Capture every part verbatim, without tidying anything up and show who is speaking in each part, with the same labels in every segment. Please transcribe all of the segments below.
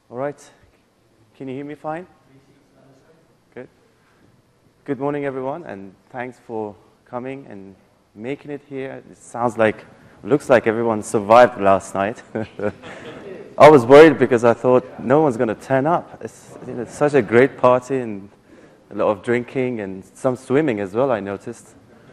Speaker 1: All right. Can you hear me fine? Good. Good morning, everyone, and thanks for coming and making it here. It sounds like, looks like everyone survived last night. I was worried because I thought no one's going to turn up. It's, you know, it's such a great party and a lot of drinking and some swimming as well, I noticed.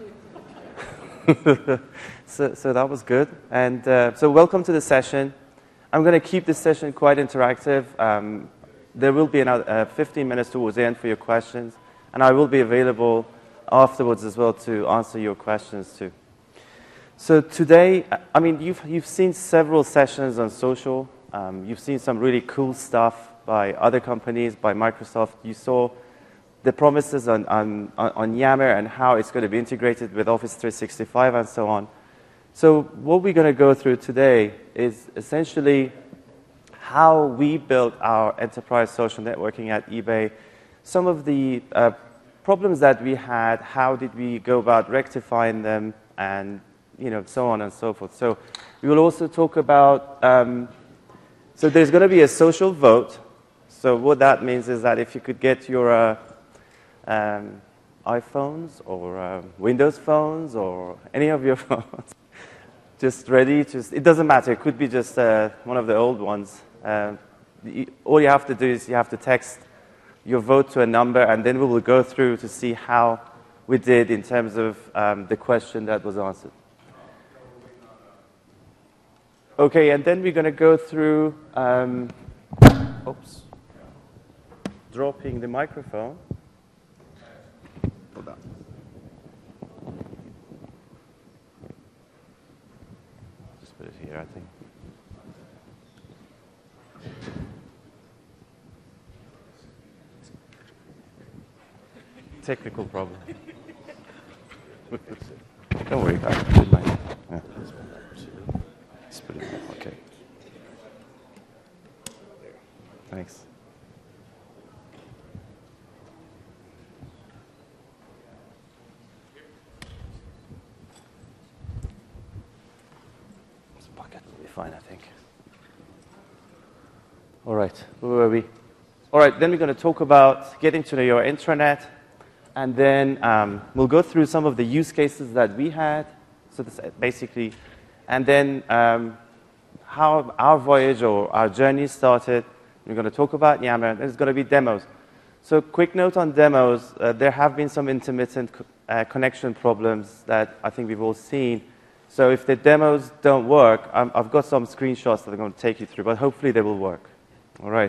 Speaker 1: so, so that was good. And uh, so welcome to the session. I'm going to keep this session quite interactive. Um, there will be another uh, fifteen minutes towards the end for your questions, and I will be available afterwards as well to answer your questions too. So today, I mean, you've, you've seen several sessions on social. Um, you've seen some really cool stuff by other companies, by Microsoft. You saw the promises on, on, on Yammer and how it's going to be integrated with Office three sixty-five and so on. So what we're going to go through today is essentially how we built our enterprise social networking at eBay, some of the uh, problems that we had, how did we go about rectifying them, and you know, so on and so forth. So we will also talk about, um, so there's going to be a social vote. So what that means is that if you could get your uh, um, iPhones or uh, Windows phones or any of your phones, just ready, just, it doesn't matter, it could be just uh, one of the old ones. Uh, the, all you have to do is you have to text your vote to a number, and then we will go through to see how we did in terms of um, the question that was answered. Okay, and then we're going to go through, um, oops, dropping the microphone. Hold on. Just put it here, I think. Technical problem. Don't worry, I can put mine. Yeah. Let's put it there. Okay. Thanks. This bucket will be fine, I think. All right, where were we? All right, then we're going to talk about getting to know your intranet. And then um, we'll go through some of the use cases that we had, so this basically, and then um, how our voyage or our journey started. We're going to talk about Yammer. There's going to be demos. So quick note on demos, uh, there have been some intermittent co uh, connection problems that I think we've all seen. So if the demos don't work, um, I've got some screenshots that I'm going to take you through, but hopefully they will work. All right.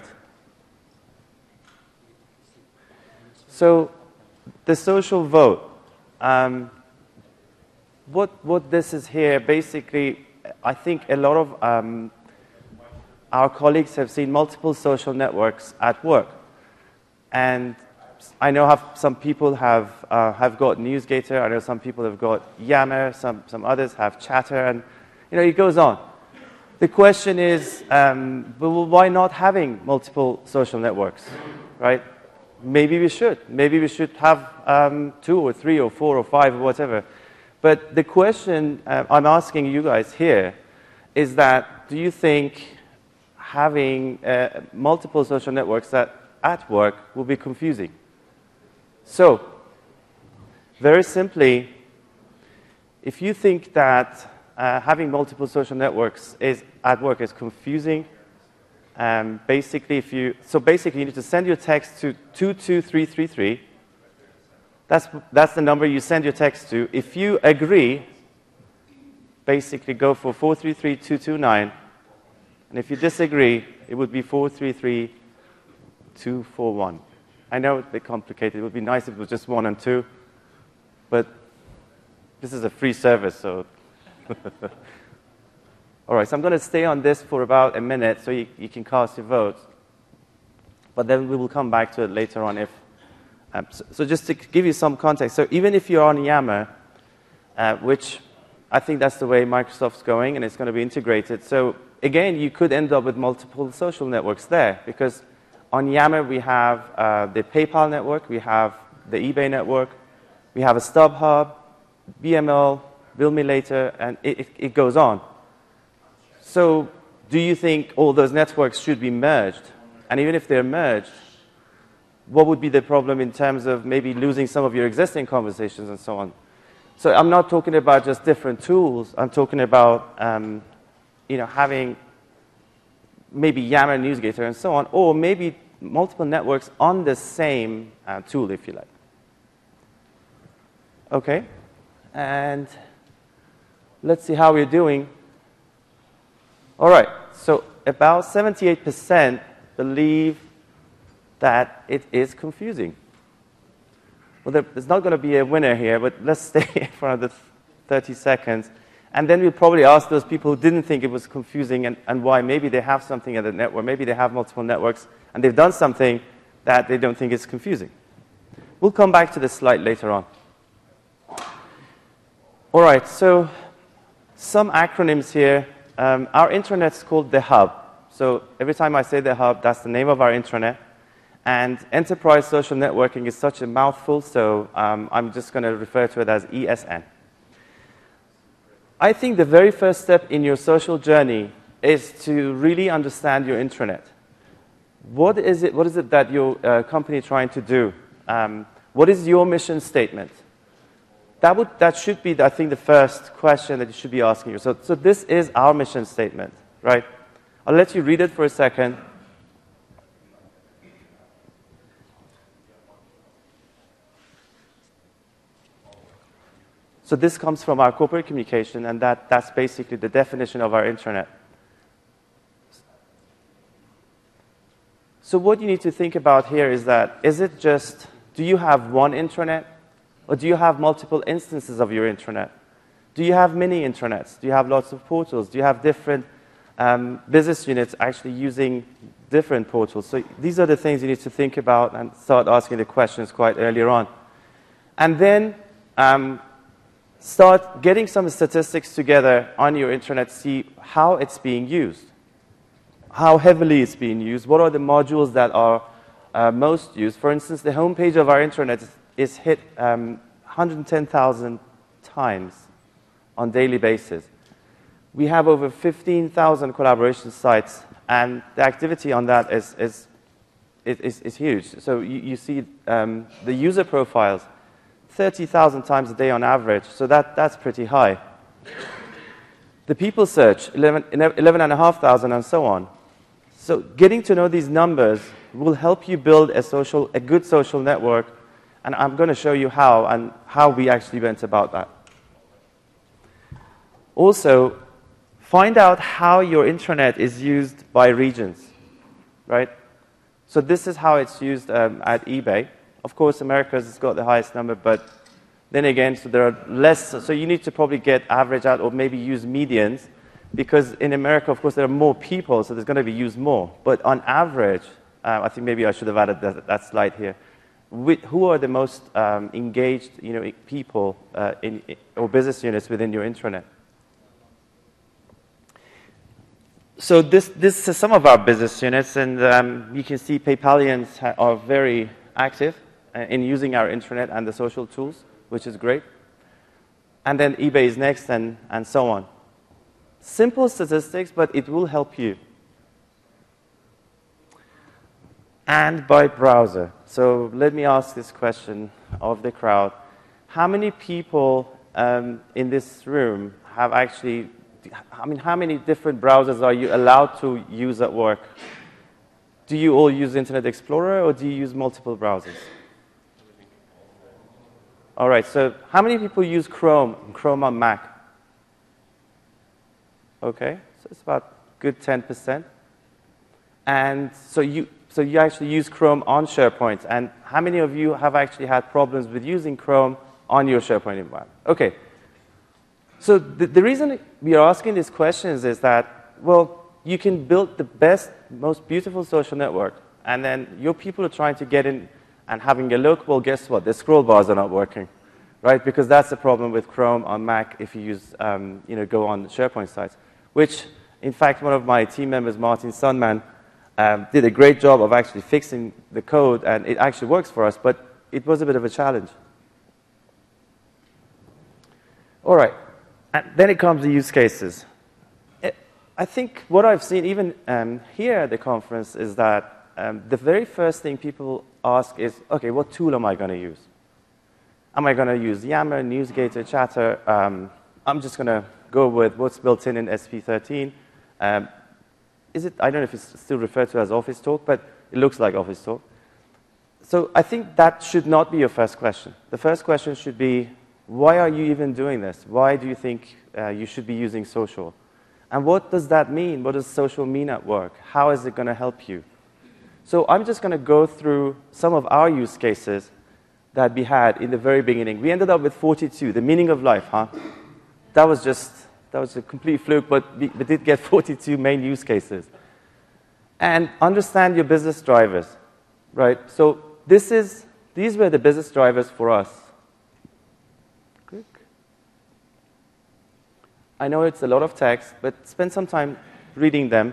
Speaker 1: So the social vote, um, what, what this is here, basically, I think a lot of um, our colleagues have seen multiple social networks at work. And I know have, some people have, uh, have got NewsGator, I know some people have got Yammer, some, some others have Chatter, and you know, it goes on. The question is, um, well, why not having multiple social networks, right? Maybe we should. Maybe we should have um, two or three or four or five or whatever. But the question uh, I'm asking you guys here is that, do you think having uh, multiple social networks that at work will be confusing? So, very simply, if you think that uh, having multiple social networks is at work is confusing, Um, basically, if you so basically you need to send your text to two two three three three. That's that's the number you send your text to. If you agree, basically go for four three three two two nine, and if you disagree, it would be four three three two four one. I know it's a bit complicated. It would be nice if it was just one and two, but this is a free service, so. All right, so I'm going to stay on this for about a minute so you, you can cast your vote. But then we will come back to it later on. If um, so, so just to give you some context, so even if you're on Yammer, uh, which I think that's the way Microsoft's going, and it's going to be integrated. So again, you could end up with multiple social networks there, because on Yammer we have uh, the PayPal network, we have the eBay network, we have a StubHub, B M L, Bill Me Later, and it, it, it goes on. So do you think all those networks should be merged? And even if they're merged, what would be the problem in terms of maybe losing some of your existing conversations and so on? So I'm not talking about just different tools. I'm talking about um, you know, having maybe Yammer, NewsGator, and so on, or maybe multiple networks on the same uh, tool, if you like. Okay, and let's see how we're doing. All right, so about seventy-eight percent believe that it is confusing. Well, there, there's not going to be a winner here, but let's stay for another thirty seconds. And then we'll probably ask those people who didn't think it was confusing and, and why. Maybe they have something at the network. Maybe they have multiple networks, and they've done something that they don't think is confusing. We'll come back to this slide later on. All right, so some acronyms here. Um, our intranet's called the Hub. So every time I say the Hub, that's the name of our intranet. And enterprise social networking is such a mouthful, so um, I'm just going to refer to it as E S N. I think the very first step in your social journey is to really understand your intranet. What is it, what is it that your uh, company is trying to do? Um, what is your mission statement? That, would, that should be, I think, the first question that you should be asking yourself. So, so this is our mission statement, right? I'll let you read it for a second. So this comes from our corporate communication, and that, that's basically the definition of our intranet. So what you need to think about here is that, is it just, do you have one intranet, or do you have multiple instances of your intranet? Do you have many intranets? Do you have lots of portals? Do you have different um, business units actually using different portals? So these are the things you need to think about and start asking the questions quite earlier on. And then um, start getting some statistics together on your intranet, see how it's being used, how heavily it's being used, what are the modules that are uh, most used. For instance, the homepage of our intranet is, is hit um, one hundred ten thousand times on a daily basis. We have over fifteen thousand collaboration sites, and the activity on that is, is, is, is huge. So you, you see um, the user profiles, thirty thousand times a day on average, so that, that's pretty high. The people search, eleven and a half thousand, and so on. So getting to know these numbers will help you build a, social, a good social network, and I'm going to show you how and how we actually went about that. Also, find out how your intranet is used by regions, right? So this is how it's used um, at eBay. Of course, America's has got the highest number, but then again, so there are less. So you need to probably get average out or maybe use medians, because in America, of course, there are more people, so there's going to be used more. But on average, uh, I think maybe I should have added that, that slide here. With, who are the most um, engaged, you know, people uh, in, or business units within your intranet? So this, this is some of our business units, and um, you can see PayPalians are very active in using our intranet and the social tools, which is great. And then eBay is next, and, and so on. Simple statistics, but it will help you. And by browser. So let me ask this question of the crowd. How many people um, in this room have actually, I mean, how many different browsers are you allowed to use at work? Do you all use Internet Explorer, or do you use multiple browsers? All right, so how many people use Chrome, Chrome on Mac? Okay, so it's about a good ten percent. And so you, so you actually use Chrome on SharePoint. And how many of you have actually had problems with using Chrome on your SharePoint environment? Okay, so the, the reason we are asking these questions is that, well, you can build the best, most beautiful social network, and then your people are trying to get in and having a look. Well, guess what? The scroll bars are not working, right? Because that's the problem with Chrome on Mac if you use, um, you know, go on SharePoint sites, which, in fact, one of my team members, Martin Sundman, um, did a great job of actually fixing the code, and it actually works for us, but it was a bit of a challenge. All right, and then it comes to use cases. It, I think what I've seen even um, here at the conference is that um, the very first thing people ask is, okay, what tool am I going to use? Am I going to use Yammer, NewsGator, Chatter? Um, I'm just going to go with what's built in in S P thirteen. Um, is it, I don't know if it's still referred to as Office Talk, but it looks like Office Talk. So I think that should not be your first question. The first question should be, why are you even doing this? Why do you think uh, you should be using social? And what does that mean? What does social mean at work? How is it going to help you? So I'm just going to go through some of our use cases that we had in the very beginning. We ended up with forty-two, the meaning of life, huh? That was just, that was a complete fluke, but we, we did get forty-two main use cases. And understand your business drivers, right? So this is, these were the business drivers for us. Click. I know it's a lot of text, but spend some time reading them.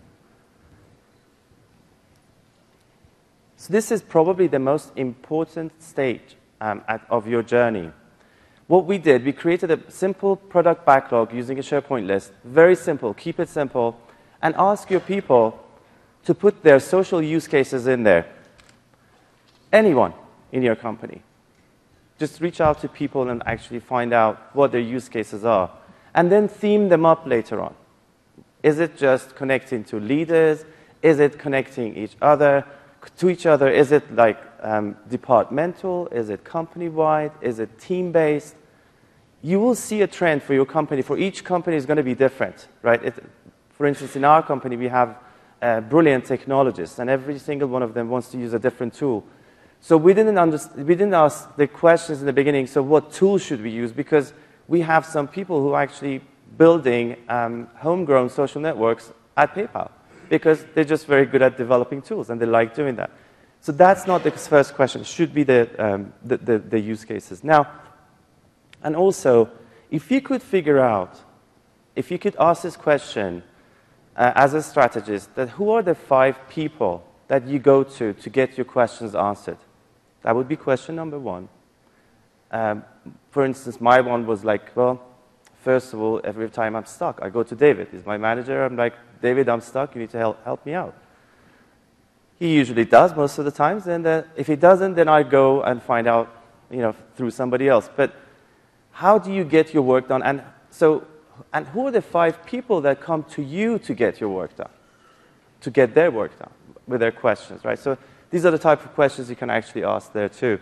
Speaker 1: So this is probably the most important stage um, at, of your journey. What we did, we created a simple product backlog using a SharePoint list. Very simple, keep it simple, and ask your people to put their social use cases in there. Anyone in your company. Just reach out to people and actually find out what their use cases are. And then theme them up later on. Is it just connecting to leaders? Is it connecting each other? to each other? Is it like um, departmental? Is it company-wide? Is it team-based? You will see a trend for your company. For each company is going to be different, right? It, for instance, in our company, we have uh, brilliant technologists, and every single one of them wants to use a different tool. So we didn't, we didn't ask the questions in the beginning, so what tool should we use? Because we have some people who are actually building um, homegrown social networks at PayPal, because they're just very good at developing tools, and they like doing that. So that's not the first question. It should be the, um, the, the, the use cases. Now, and also, if you could figure out, if you could ask this question uh, as a strategist, that who are the five people that you go to to get your questions answered? That would be question number one. Um, for instance, my one was like, well, first of all, every time I'm stuck, I go to David. He's my manager. I'm like, David, I'm stuck. You need to help, help me out. He usually does most of the times. And uh, if he doesn't, then I go and find out, you know, through somebody else. But how do you get your work done? And so, and who are the five people that come to you to get your work done, to get their work done with their questions, right? So these are the type of questions you can actually ask there too.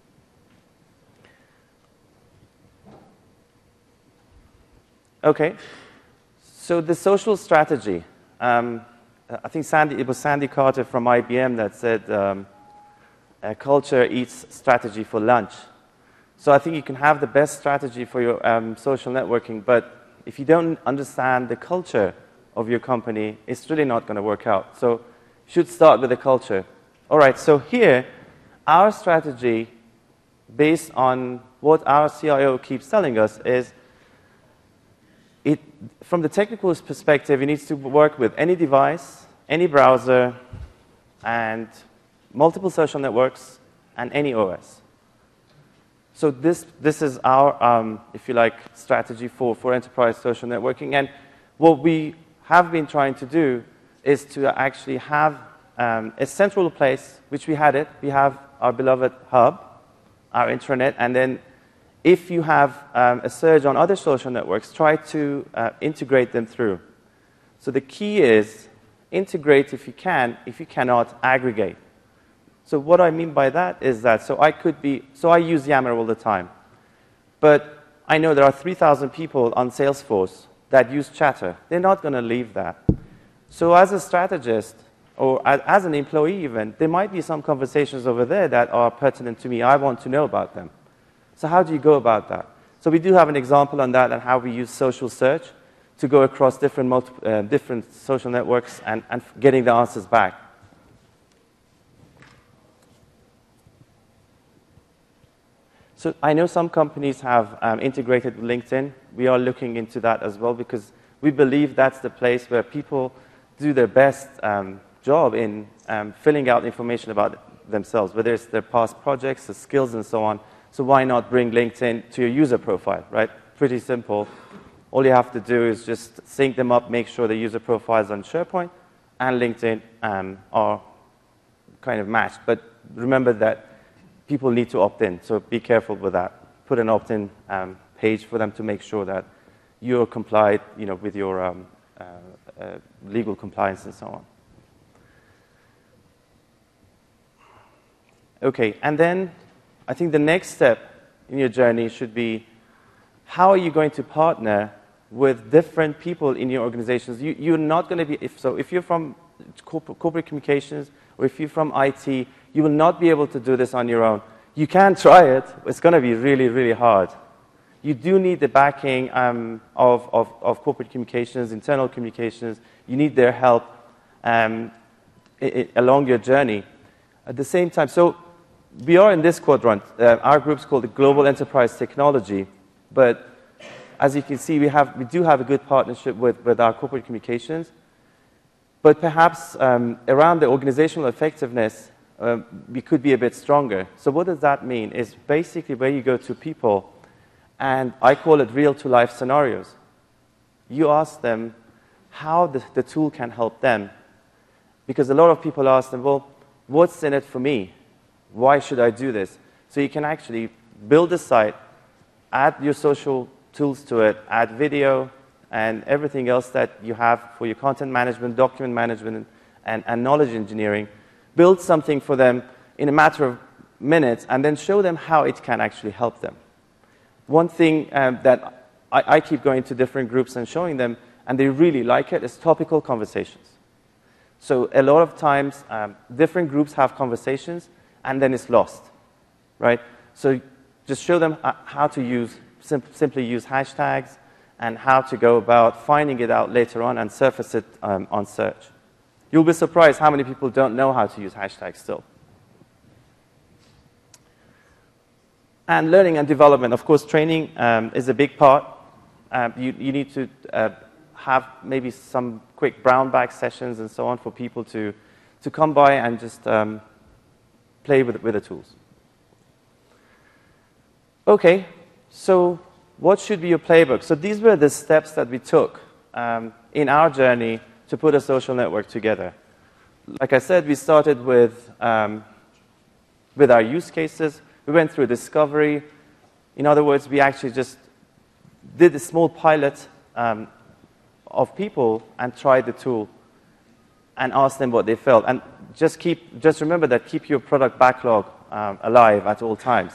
Speaker 1: Okay, so the social strategy. Um, I think Sandy, it was Sandy Carter from I B M that said, um, uh, culture eats strategy for lunch. So I think you can have the best strategy for your um, social networking, but if you don't understand the culture of your company, it's really not going to work out. So you should start with the culture. All right, so here, our strategy, based on what our C I O keeps telling us, is It, from the technical perspective, it needs to work with any device, any browser, and multiple social networks, and any O S. So this, this is our, um, if you like, strategy for, for enterprise social networking. And what we have been trying to do is to actually have um, a central place, which we had it. We have our beloved hub, our intranet, and then if you have um, a surge on other social networks, try to uh, integrate them through. So the key is integrate if you can. If you cannot, aggregate. So what I mean by that is that, so I could be, so I use Yammer all the time. But I know there are three thousand people on Salesforce that use Chatter. They're not going to leave that. So as a strategist, or as an employee even, there might be some conversations over there that are pertinent to me. I want to know about them. So how do you go about that? So we do have an example on that and how we use social search to go across different, multi uh, different social networks and, and getting the answers back. So I know some companies have um, integrated with LinkedIn. We are looking into that as well because we believe that's the place where people do their best um, job in um, filling out information about themselves, whether it's their past projects, the skills, and so on. So why not bring LinkedIn to your user profile, right? Pretty simple. All you have to do is just sync them up, make sure the user profiles on SharePoint and LinkedIn um, are kind of matched. But remember that people need to opt in, so be careful with that. Put an opt-in um, page for them to make sure that you're complied, you know, with your um, uh, uh, legal compliance and so on. Okay, and then I think the next step in your journey should be, how are you going to partner with different people in your organizations? You, you're not going to be, if, so if you're from corporate, corporate communications, or if you're from I T, you will not be able to do this on your own. You can try it, but it's going to be really, really hard. You do need the backing um, of, of, of corporate communications, internal communications. You need their help um, it, it, along your journey. At the same time, so we are in this quadrant. Uh, our group's called the Global Enterprise Technology, but as you can see, we, have, we do have a good partnership with, with our corporate communications. But perhaps um, around the organizational effectiveness, um, we could be a bit stronger. So what does that mean? Is basically where you go to people, and I call it real-to-life scenarios. You ask them how the, the tool can help them. Because a lot of people ask them, well, what's in it for me? Why should I do this? So you can actually build a site, add your social tools to it, add video, and everything else that you have for your content management, document management, and, and knowledge engineering. Build something for them in a matter of minutes, and then show them how it can actually help them. One thing um, that I, I keep going to different groups and showing them, and they really like it, is topical conversations. So a lot of times, um, different groups have conversations, and then it's lost, right? So just show them how to use, sim simply use hashtags, and how to go about finding it out later on and surface it um, on search. You'll be surprised how many people don't know how to use hashtags still. And learning and development. Of course, training um, is a big part. Uh, you, you need to uh, have maybe some quick brown bag sessions and so on for people to, to come by and just um, play with, with the tools. Okay, so what should be your playbook? So these were the steps that we took um, in our journey to put a social network together. Like I said, we started with, um, with our use cases. We went through discovery. In other words, we actually just did a small pilot um, of people and tried the tool and asked them what they felt. And just, keep, just remember that keep your product backlog um, alive at all times.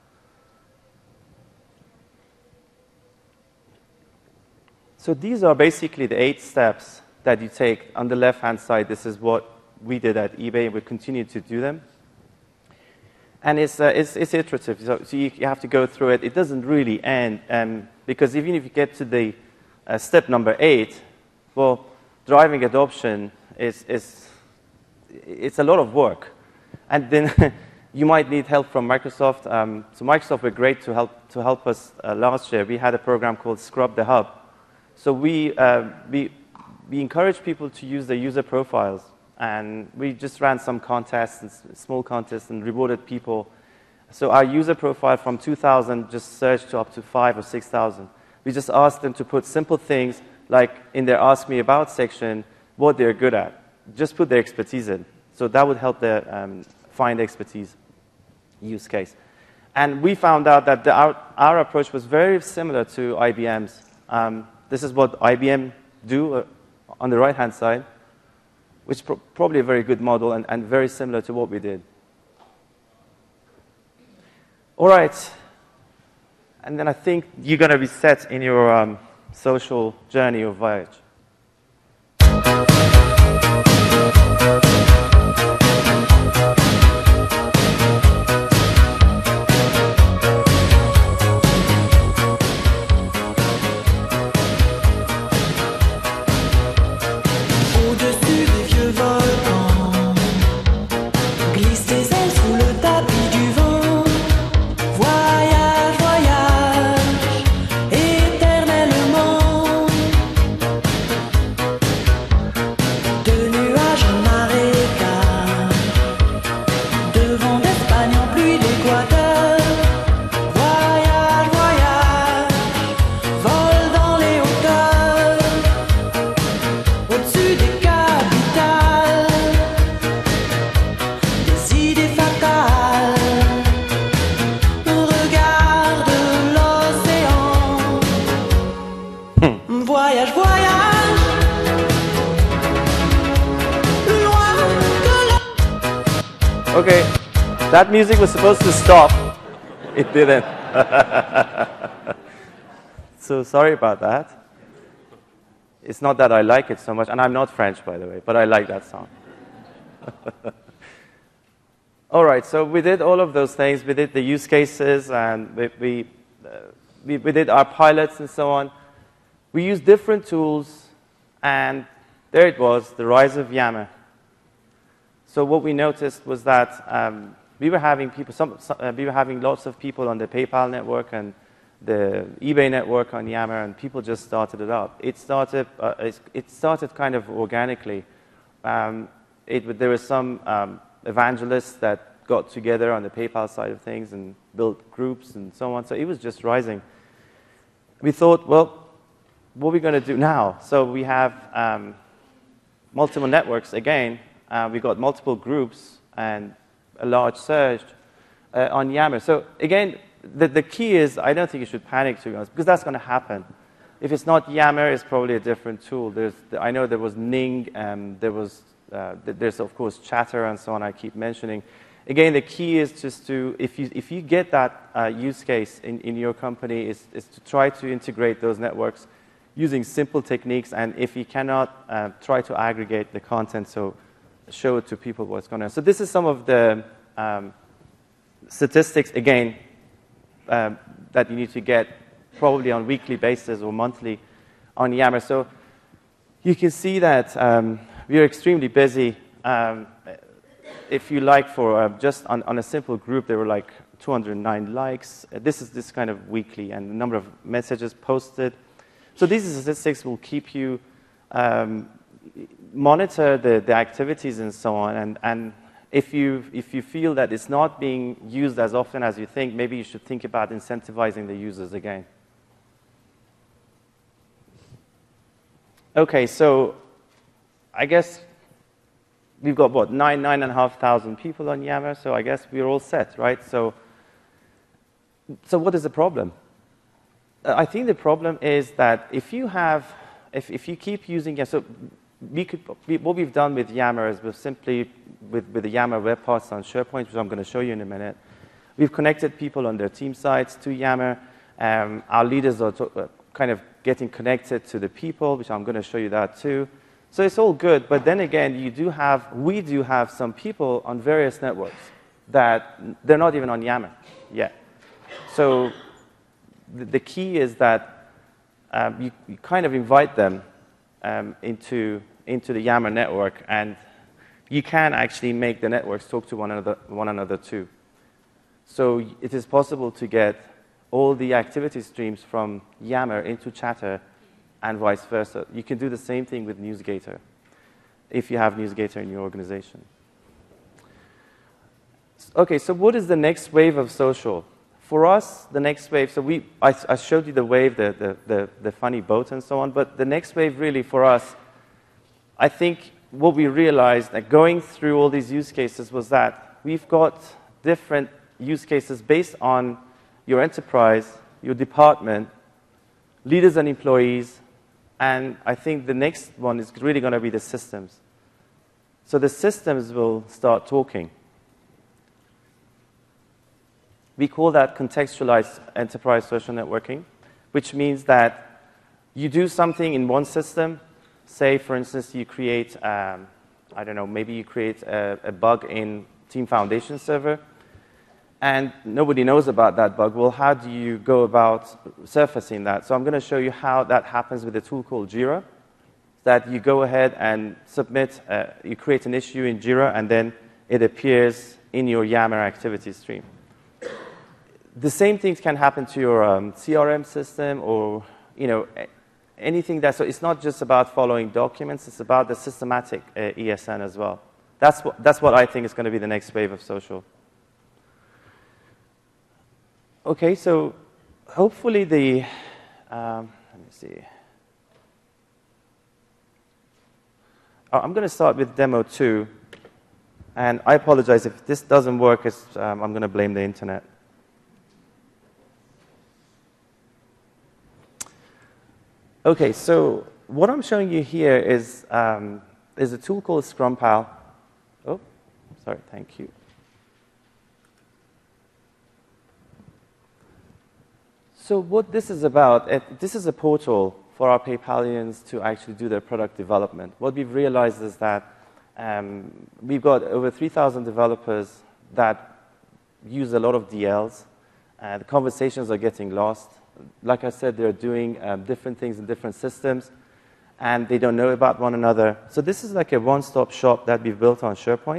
Speaker 1: So these are basically the eight steps that you take. On the left-hand side, this is what we did at eBay, and we continue to do them. And it's, uh, it's, it's iterative, so, so you, you have to go through it. It doesn't really end, um, because even if you get to the uh, step number eight, well, driving adoption is, is it's a lot of work. And then you might need help from Microsoft. Um, so Microsoft were great to help, to help us uh, last year. We had a program called Scrub the Hub. So we, uh, we, we encourage people to use their user profiles. And we just ran some contests, and small contests, and rewarded people. So our user profile from two thousand just surged to up to five or six thousand. We just asked them to put simple things, like in their Ask Me About section, what they're good at. Just put their expertise in. So that would help them um, find expertise use case. And we found out that the, our, our approach was very similar to I B M's. Um, this is what I B M do uh, on the right-hand side, which is pro probably a very good model and, and very similar to what we did. All right. And then I think you're going to be set in your um, social journey or voyage. Okay, that music was supposed to stop. It didn't. So sorry about that. It's not that I like it so much, and I'm not French, by the way, but I like that song. All right, so we did all of those things. We did the use cases, and we, we, uh, we, we did our pilots and so on. We used different tools, and there it was, the rise of Yammer. So what we noticed was that um, we were having people, some, some, uh, we were having lots of people on the PayPal network and the eBay network on Yammer, and people just started it up. It started, uh, it started kind of organically. Um, it, there were some um, evangelists that got together on the PayPal side of things and built groups and so on. So it was just rising. We thought, well, what are we going to do now? So we have um, multiple networks again. Uh, we got multiple groups and a large surge uh, on Yammer. So again, the, the key is, I don't think you should panic, to be honest, because that's going to happen. If it's not Yammer, it's probably a different tool. There's, I know there was Ning, um, there was, uh, there's of course Chatter and so on. I keep mentioning. Again, the key is just to, if you if you get that uh, use case in, in your company, is is to try to integrate those networks using simple techniques, and if you cannot, uh, try to aggregate the content, so show it to people what's going on. So this is some of the um, statistics, again, um, that you need to get probably on a weekly basis or monthly on Yammer. So you can see that um, we are extremely busy. Um, if you like, for uh, just on, on a simple group, there were like two hundred nine likes. Uh, this is this kind of weekly, and the number of messages posted. So these statistics will keep you um, monitor the, the activities and so on. And, and if you if you feel that it's not being used as often as you think, maybe you should think about incentivizing the users again. Okay, so I guess we've got, what, nine, nine and a half thousand people on Yammer, so I guess we're all set, right? So, so what is the problem? Uh, I think the problem is that if you have, if, if you keep using, yeah, so we could, we, what we've done with Yammer is we've simply, with, with the Yammer web parts on SharePoint, which I'm going to show you in a minute, we've connected people on their team sites to Yammer. Um, our leaders are to, uh, kind of getting connected to the people, which I'm going to show you that too. So it's all good, but then again, you do have, we do have some people on various networks that they're not even on Yammer yet. So the, the key is that um, you, you kind of invite them um, into, into the Yammer network, and you can actually make the networks talk to one another, one another too. So it is possible to get all the activity streams from Yammer into Chatter and vice versa. You can do the same thing with NewsGator if you have NewsGator in your organization. Okay, so what is the next wave of social? For us, the next wave, so we, I, I showed you the wave, the, the, the, the funny boat and so on, but the next wave really for us, I think what we realized that going through all these use cases was that we've got different use cases based on your enterprise, your department, leaders and employees, and I think the next one is really going to be the systems. So the systems will start talking. We call that contextualized enterprise social networking, which means that you do something in one system. Say, for instance, you create, um, I don't know, maybe you create a, a bug in Team Foundation server, and nobody knows about that bug. Well, how do you go about surfacing that? So I'm going to show you how that happens with a tool called Jira, that you go ahead and submit, uh, you create an issue in Jira, and then it appears in your Yammer activity stream. The same things can happen to your um, C R M system, or you know, anything that, so it's not just about following documents, it's about the systematic uh, E S N as well. That's what, that's what I think is going to be the next wave of social. Okay, so hopefully the, um, let me see. Oh, I'm going to start with demo two. And I apologize if this doesn't work, it's, um, I'm going to blame the internet. Okay, so what I'm showing you here is, um, is a tool called ScrumPal. Oh, sorry, thank you. So what this is about, it, this is a portal for our PayPalians to actually do their product development. What we've realized is that um, we've got over three thousand developers that use a lot of D Ls. Uh, the conversations are getting lost. Like I said, they're doing um, different things in different systems, and they don't know about one another. So this is like a one-stop shop that we've built on SharePoint.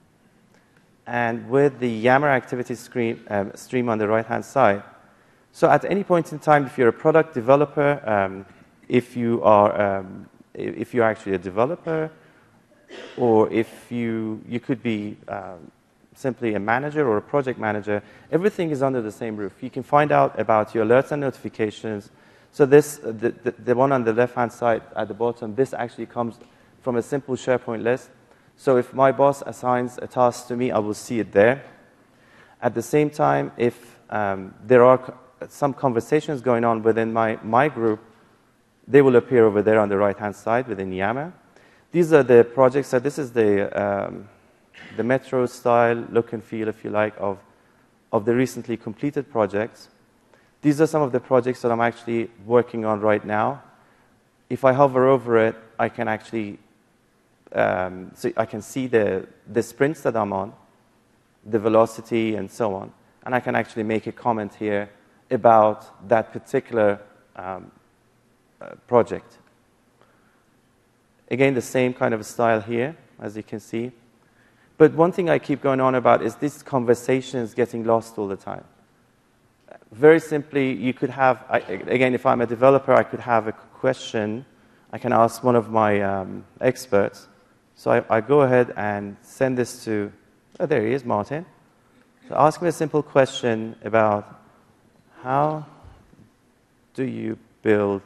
Speaker 1: And with the Yammer activity screen, um, stream on the right-hand side, so at any point in time, if you're a product developer, um, if you are um, if you're actually a developer, or if you you could be um, simply a manager or a project manager, everything is under the same roof. You can find out about your alerts and notifications. So this, the, the, the one on the left-hand side at the bottom, this actually comes from a simple SharePoint list. So if my boss assigns a task to me, I will see it there. At the same time, if um, there are some conversations going on within my, my group, they will appear over there on the right-hand side within Yammer. These are the projects. So this is the, um, the Metro style look and feel, if you like, of, of the recently completed projects. These are some of the projects that I'm actually working on right now. If I hover over it, I can actually um, so I can see the, the sprints that I'm on, the velocity, and so on. And I can actually make a comment here about that particular um, uh, project. Again, the same kind of style here, as you can see. But one thing I keep going on about is this conversation is getting lost all the time. Very simply, you could have, I, again, if I'm a developer, I could have a question. I can ask one of my um, experts. So I, I go ahead and send this to, oh, there he is, Martin. So ask me a simple question about how do you build,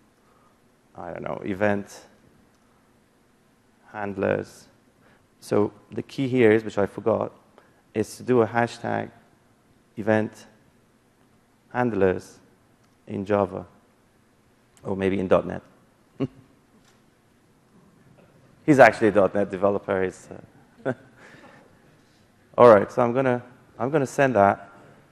Speaker 1: I don't know, event handlers. So the key here is, which I forgot, is to do a hashtag event handlers in Java, or maybe in dot net. He's actually a dot net developer. He's, uh all right, so I'm gonna I'm gonna send that.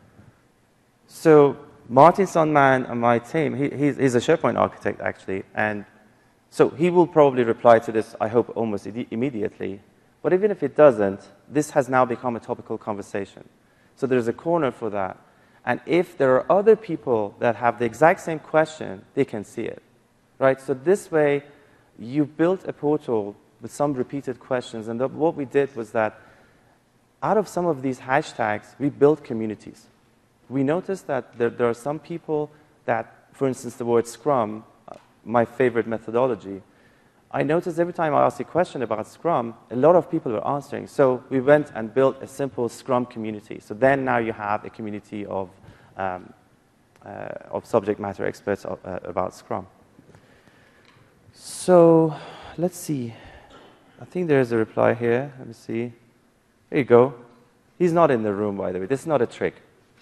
Speaker 1: So Martin Sundman on my team, he, he's, he's a SharePoint architect actually, and so he will probably reply to this, I hope, almost immediately. But even if it doesn't, this has now become a topical conversation. So there's a corner for that. And if there are other people that have the exact same question, they can see it, right? So this way, you built a portal with some repeated questions. And the, what we did was that out of some of these hashtags, we built communities. We noticed that there, there are some people that, for instance, the word Scrum, uh, my favorite methodology, I noticed every time I asked a question about Scrum, a lot of people were answering. So we went and built a simple Scrum community. So then now you have a community of, um, uh, of subject matter experts of, uh, about Scrum. So let's see. I think there is a reply here. Let me see. There you go. He's not in the room, by the way. This is not a trick.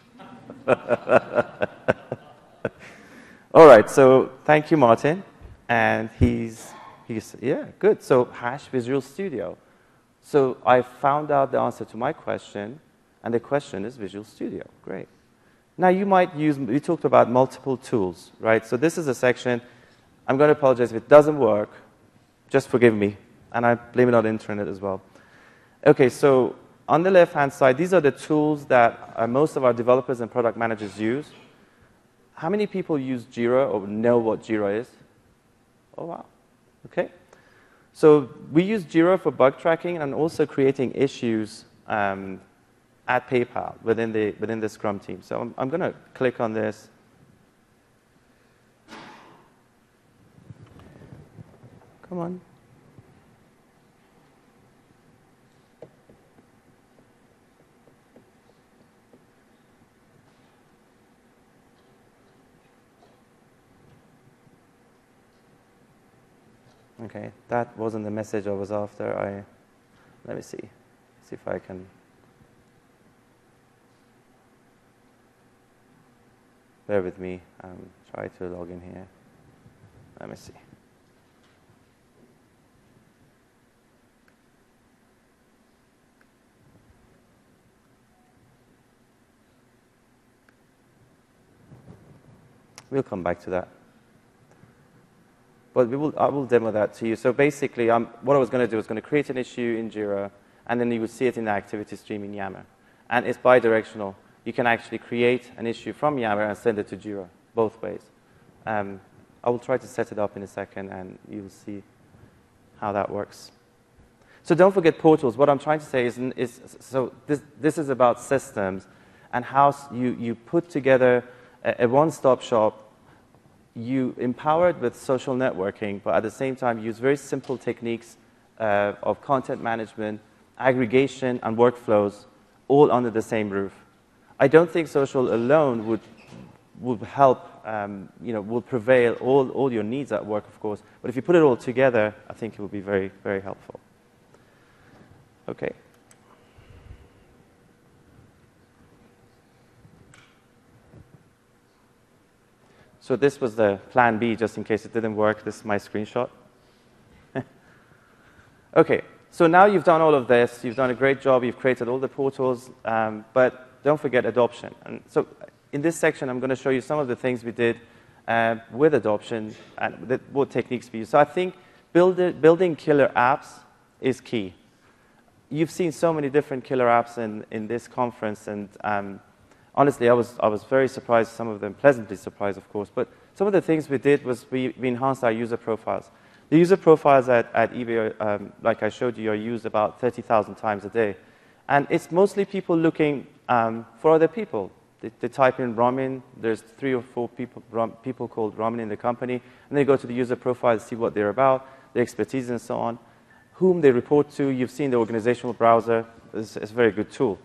Speaker 1: All right, so thank you, Martin. And he's... He's, yeah, good. So hash Visual Studio. So I found out the answer to my question, and the question is Visual Studio. Great. Now you might use, we talked about multiple tools, right? So this is a section. I'm going to apologize if it doesn't work. Just forgive me. And I blame it on the internet as well. Okay, so on the left-hand side, these are the tools that uh, most of our developers and product managers use. How many people use Jira or know what Jira is? Oh, wow. Okay, so we use Jira for bug tracking and also creating issues um, at PayPal within the within the Scrum team. So I'm, I'm going to click on this. Come on. Okay, that wasn't the message I was after. I, let me see, see if I can. Bear with me. Um, try to log in here. Let me see. We'll come back to that. But we will, I will demo that to you. So basically, um, what I was going to do was going to create an issue in Jira, and then you would see it in the activity stream in Yammer. And it's bidirectional. You can actually create an issue from Yammer and send it to Jira, both ways. Um, I will try to set it up in a second, and you'll see how that works. So don't forget portals. What I'm trying to say is, is so this, this is about systems and how you, you put together a, a one-stop shop. You empower it with social networking, but at the same time use very simple techniques uh, of content management, aggregation, and workflows, all under the same roof. I don't think social alone would, would help, um, you know, will prevail all, all your needs at work, of course. But if you put it all together, I think it will be very, very helpful. Okay. So this was the plan B, just in case it didn't work. This is my screenshot. Okay, so now you've done all of this. You've done a great job. You've created all the portals, um, but don't forget adoption. And so in this section, I'm going to show you some of the things we did uh, with adoption and the, what techniques we use. So I think build it, building killer apps is key. You've seen so many different killer apps in, in this conference, and um, honestly, I was, I was very surprised, some of them pleasantly surprised, of course. But some of the things we did was we, we enhanced our user profiles. The user profiles at, at eBay, um, like I showed you, are used about thirty thousand times a day. And it's mostly people looking um, for other people. They, they type in Ramin. There's three or four people, rom, people called Ramin in the company. And they go to the user profile to see what they're about, their expertise, and so on. Whom they report to. You've seen the organizational browser. It's, it's a very good tool.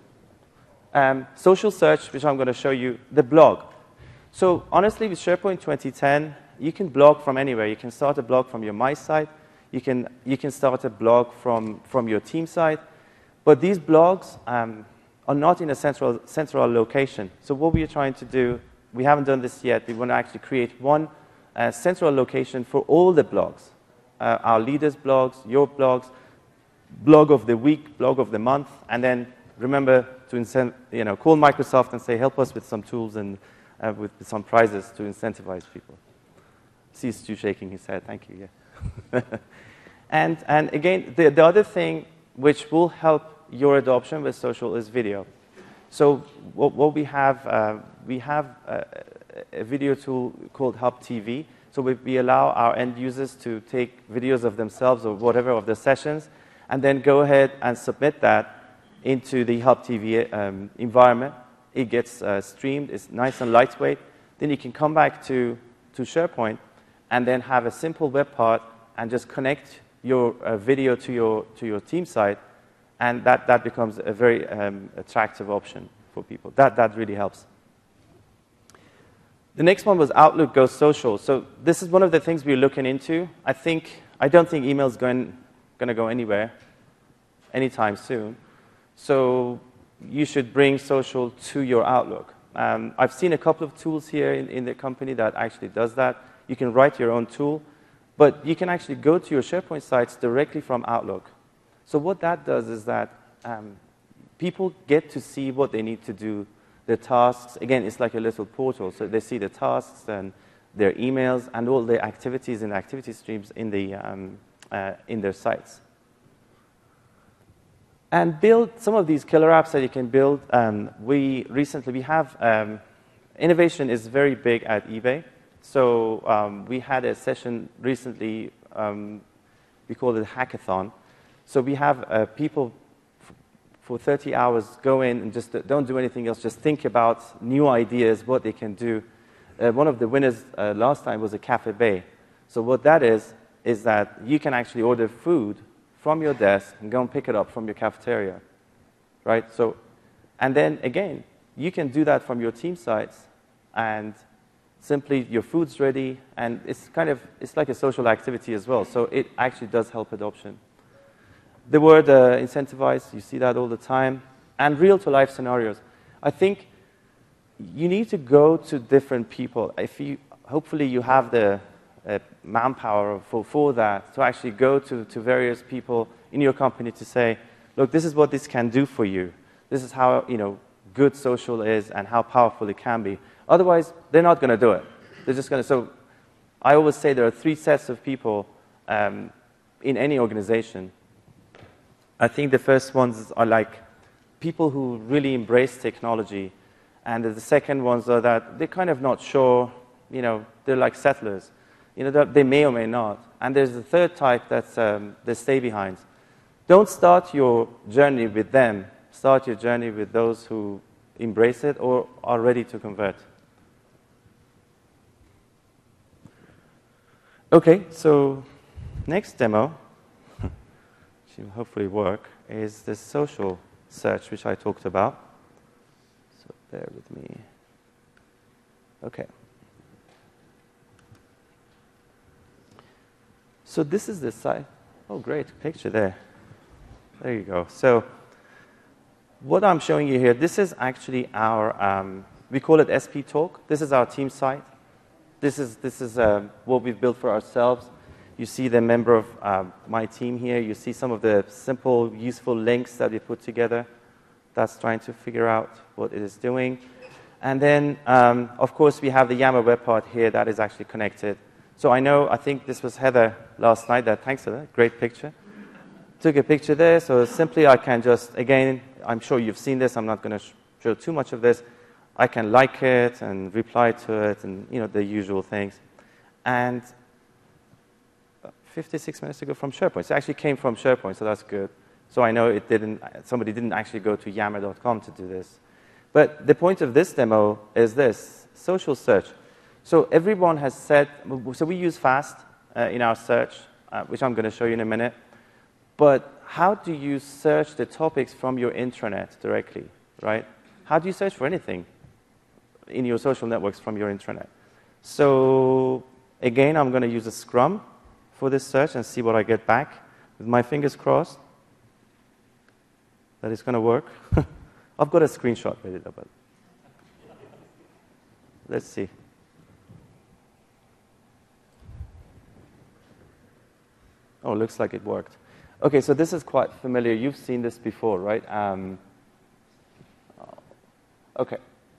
Speaker 1: Um, social search, which I'm going to show you, the blog. So honestly, with SharePoint twenty ten, you can blog from anywhere. You can start a blog from your My site. You can, you can start a blog from, from your team site. But these blogs um, are not in a central, central location. So what we are trying to do, we haven't done this yet. We want to actually create one uh, central location for all the blogs. Uh, our leaders' blogs, your blogs, blog of the week, blog of the month, and then remember to incent, you know, call Microsoft and say, help us with some tools and uh, with some prizes to incentivize people. See Stu shaking his head. Thank you. Yeah. and, and again, the, the other thing which will help your adoption with social is video. So what, what we have, uh, we have a, a video tool called Hub T V. So we, we allow our end users to take videos of themselves or whatever of the sessions, and then go ahead and submit that into the Hub T V um, environment. It gets uh, streamed. It's nice and lightweight. Then you can come back to, to SharePoint and then have a simple web part and just connect your uh, video to your, to your team site, and that, that becomes a very um, attractive option for people. That, that really helps. The next one was Outlook Goes Social. So this is one of the things we're looking into. I think, I don't think email is going, going to go anywhere anytime soon. So you should bring social to your Outlook. Um, I've seen a couple of tools here in, in the company that actually does that. You can write your own tool, but you can actually go to your SharePoint sites directly from Outlook. So what that does is that um, people get to see what they need to do, the tasks. Again, it's like a little portal. So they see the tasks and their emails and all the activities and activity streams in, the, um, uh, in their sites. And build some of these killer apps that you can build. Um, we recently, we have, um, innovation is very big at eBay. So um, we had a session recently, um, we call it a hackathon. So we have uh, people for thirty hours go in and just don't do anything else, just think about new ideas, what they can do. Uh, one of the winners uh, last time was a Cafe Bay. So what that is, is that you can actually order food from your desk and go and pick it up from your cafeteria, right? So, and then again, you can do that from your team sites, and simply your food's ready, and it's kind of, it's like a social activity as well. So it actually does help adoption. The word uh, incentivize, you see that all the time, and real-to-life scenarios. I think you need to go to different people. If you, hopefully you have the uh, manpower for, for that, to actually go to, to various people in your company to say, look, this is what this can do for you. This is how, you know, good social is and how powerful it can be. Otherwise, they're not going to do it. They're just going to, so I always say there are three sets of people um, in any organization. I think the first ones are like people who really embrace technology, and the second ones are that they're kind of not sure, you know, they're like settlers. You know, they may or may not. And there's the third type that's um, the stay-behinds. Don't start your journey with them. Start your journey with those who embrace it or are ready to convert. Okay, so next demo, which will hopefully work, is the social search, which I talked about. So bear with me. Okay. So this is the site. Oh, great picture there. There you go. So what I'm showing you here, this is actually our, um, we call it S P Talk. This is our team site. This is, this is uh, what we've built for ourselves. You see the member of uh, my team here. You see some of the simple, useful links that we put together. That's trying to figure out what it is doing. And then, um, of course, we have the Yammer web part here that is actually connected. So I know, I think this was Heather last night. That, thanks for that. Great picture. Took a picture there. So simply I can just, again, I'm sure you've seen this. I'm not going to show too much of this. I can like it and reply to it and, you know, the usual things. And fifty-six minutes ago from SharePoint. So it actually came from SharePoint, so that's good. So I know it didn't, somebody didn't actually go to yammer dot com to do this. But the point of this demo is this, social search. So everyone has said, so we use FAST uh, in our search, uh, which I'm going to show you in a minute. But how do you search the topics from your intranet directly, right? How do you search for anything in your social networks from your intranet? So again, I'm going to use a Scrum for this search and see what I get back. With my fingers crossed that it's going to work. I've got a screenshot ready, but let's see. Oh, looks like it worked. Okay, so this is quite familiar. You've seen this before, right? Um, okay.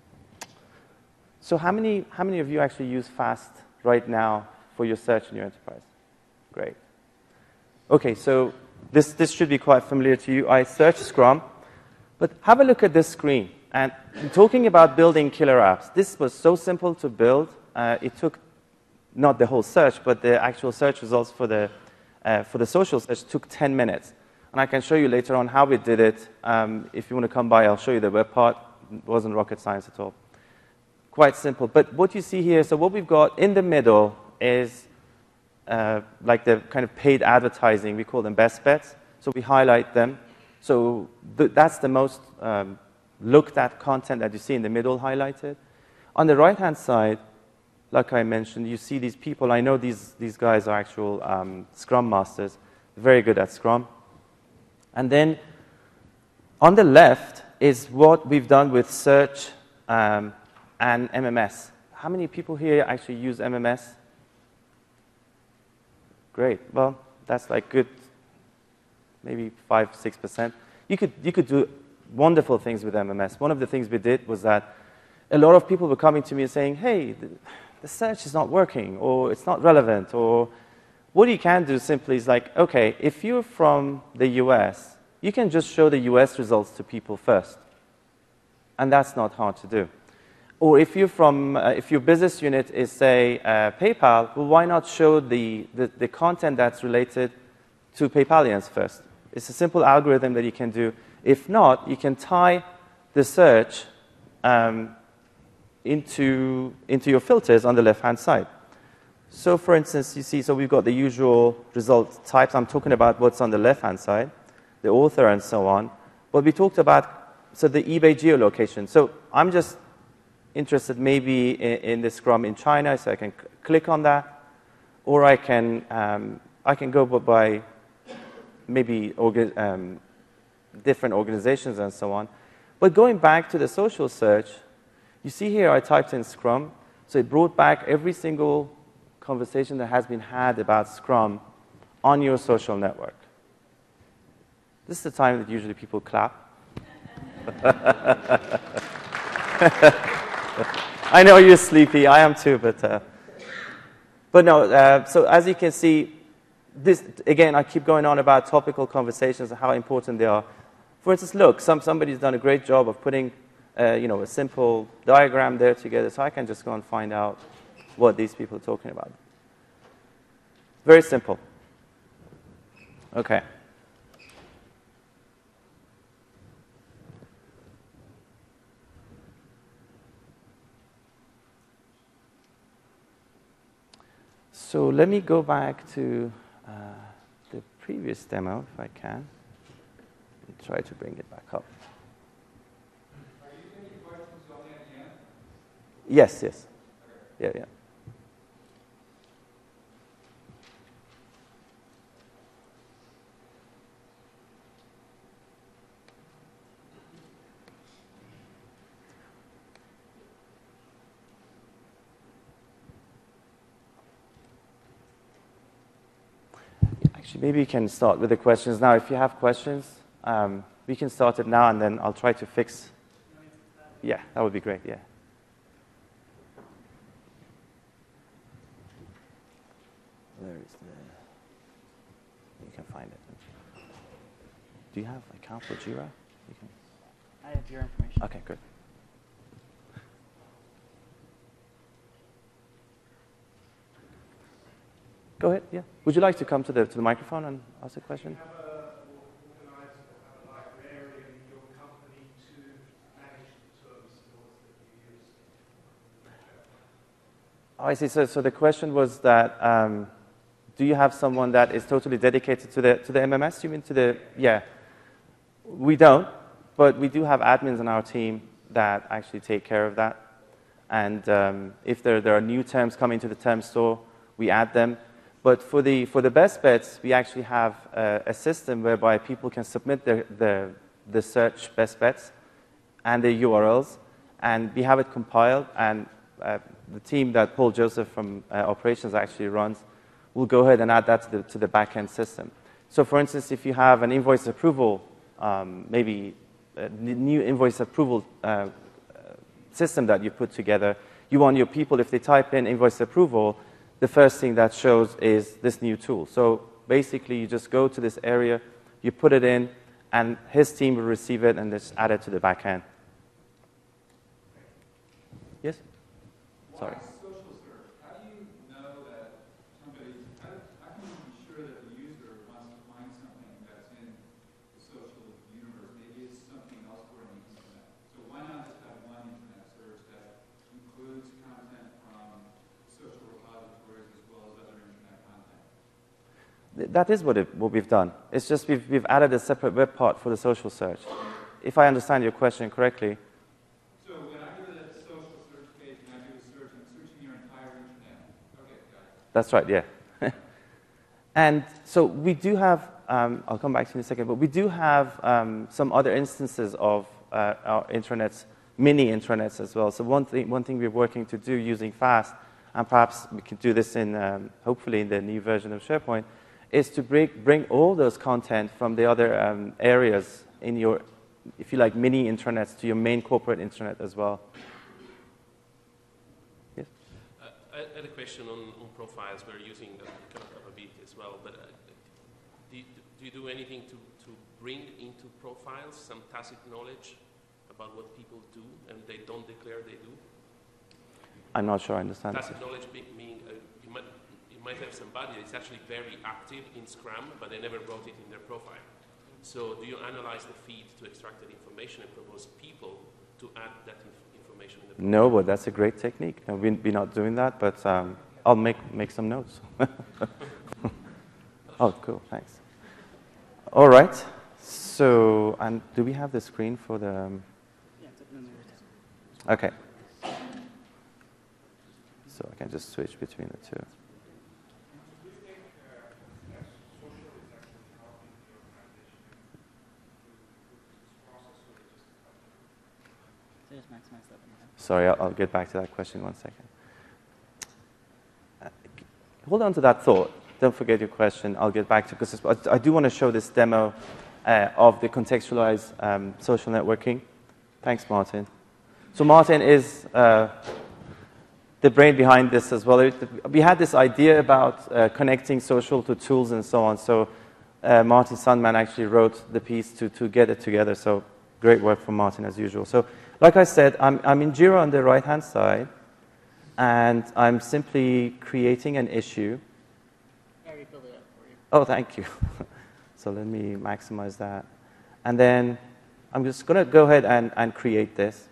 Speaker 1: So how many, how many of you actually use FAST right now for your search in your enterprise? Great. Okay, so this, this should be quite familiar to you. I search Scrum, but have a look at this screen. And talking about building killer apps, this was so simple to build. Uh, it took not the whole search, but the actual search results for the Uh, for the social search took ten minutes. And I can show you later on how we did it. Um, if you want to come by, I'll show you the web part. It wasn't rocket science at all. Quite simple. But what you see here, so what we've got in the middle is uh, like the kind of paid advertising. We call them best bets. So we highlight them. So th that's the most um, looked at content that you see in the middle highlighted. On the right-hand side, like I mentioned, you see these people. I know these, these guys are actual um, Scrum masters, very good at Scrum. And then on the left is what we've done with search um, and M M S. How many people here actually use M M S? Great. Well, that's like good, maybe five, six percent. You could, you could do wonderful things with M M S. One of the things we did was that a lot of people were coming to me and saying, hey, the, the search is not working, or it's not relevant, or what you can do simply is like, okay, if you're from the U S, you can just show the U S results to people first. And that's not hard to do. Or if you're from, uh, if your business unit is, say, uh, PayPal, well, why not show the, the, the content that's related to PayPalians first? It's a simple algorithm that you can do. If not, you can tie the search um, into, into your filters on the left-hand side. So for instance, you see, so we've got the usual result types. I'm talking about what's on the left-hand side, the author and so on. But we talked about, so the eBay geolocation. So I'm just interested maybe in, in the Scrum in China, so I can c click on that. Or I can, um, I can go by maybe orga um, different organizations and so on. But going back to the social search, you see here I typed in Scrum, so it brought back every single conversation that has been had about Scrum on your social network. This is the time that usually people clap. I know you're sleepy, I am too, but uh, But no, uh, so as you can see, this, again, I keep going on about topical conversations and how important they are. For instance, look, some, somebody's done a great job of putting uh, you know, a simple diagram there together, so I can just go and find out what these people are talking about. Very simple. Okay. So let me go back to uh, the previous demo, if I can, and try to bring it back up.
Speaker 2: Are you taking questions only at the end?
Speaker 1: Yes, yes. Yeah, yeah. Actually, maybe you can start with the questions now. If you have questions, um, we can start it now, and then I'll try to fix. Yeah, that would be great, yeah. Where is the... You can find it. Do you have account for Jira? You can...
Speaker 3: I have your information.
Speaker 1: Okay, good. Go ahead, yeah. Would you like to come to the, to the microphone and ask a question?
Speaker 2: Do you have a, organized a librarian in your company to manage the terms that you use?
Speaker 1: Oh, I see. So, so the question was that, um, do you have someone that is totally dedicated to the, to the M M S? You mean to the, yeah. We don't, but we do have admins on our team that actually take care of that. And um, if there, there are new terms coming to the term store, we add them. But for the, for the best bets, we actually have a, a system whereby people can submit the, the, the search best bets and the U R Ls, and we have it compiled, and uh, the team that Paul Joseph from uh, operations actually runs will go ahead and add that to the, to the back-end system. So for instance, if you have an invoice approval, um, maybe a new invoice approval uh, system that you put together, you want your people, if they type in invoice approval, the first thing that shows is this new tool. So basically, you just go to this area, you put it in, and his team will receive it and just add it to the back end. Yes? Sorry.
Speaker 2: Why social search? How do you know that somebody, how, how can you be sure that the user wants to find something that's in the social universe? Maybe it's something elsewhere on the internet. So why not just have one internet search that includes content from social repositories as well as other internet content?
Speaker 1: That is what, it, what we've done. It's just we've, we've added a separate web part for the social search. If I understand your question correctly.
Speaker 2: So when I go to that social search page and I do a search, I'm searching your entire internet. Okay, got it.
Speaker 1: That's right, yeah. And so we do have, um, I'll come back to you in a second, but we do have um, some other instances of uh, our intranets, mini intranets as well. So one thing, one thing we're working to do using FAST, and perhaps we can do this in, um, hopefully in the new version of SharePoint, is to bring, bring all those content from the other um, areas in your, if you like, mini intranets to your main corporate intranet as well. Yes?
Speaker 4: Uh, I had a question on, on profiles. We're using that kind of a bit as well, but uh, do, you, do you do anything to, to bring into profiles some tacit knowledge about what people do and they don't declare they do?
Speaker 1: I'm not sure I understand.
Speaker 4: Tacit knowledge meaning uh, you, might, you might have somebody that's actually very active in Scrum, but they never wrote it in their profile. So do you analyze the feed to extract that information and propose people to add that inf information in the profile?
Speaker 1: No, but that's a great technique. No, we, we're not doing that, but um, I'll make, make some notes. Oh, cool, thanks. All right, so, and do we have the screen for the... Um, okay. So I can just switch between the two. Sorry, I'll, I'll get back to that question in one second. Uh, hold on to that thought. Don't forget your question. I'll get back to it, because I, I do want to show this demo uh, of the contextualized um, social networking. Thanks, Martin. So Martin is uh, the brain behind this as well. It, we had this idea about uh, connecting social to tools and so on. So uh, Martin Sandman actually wrote the piece to, to get it together. So great work from Martin as usual. So like I said, I'm, I'm in Jira on the right-hand side, and I'm simply creating an issue.
Speaker 3: I already filled it up for you.
Speaker 1: Oh, thank you. So let me maximize that. And then I'm just going to go ahead and, and create this.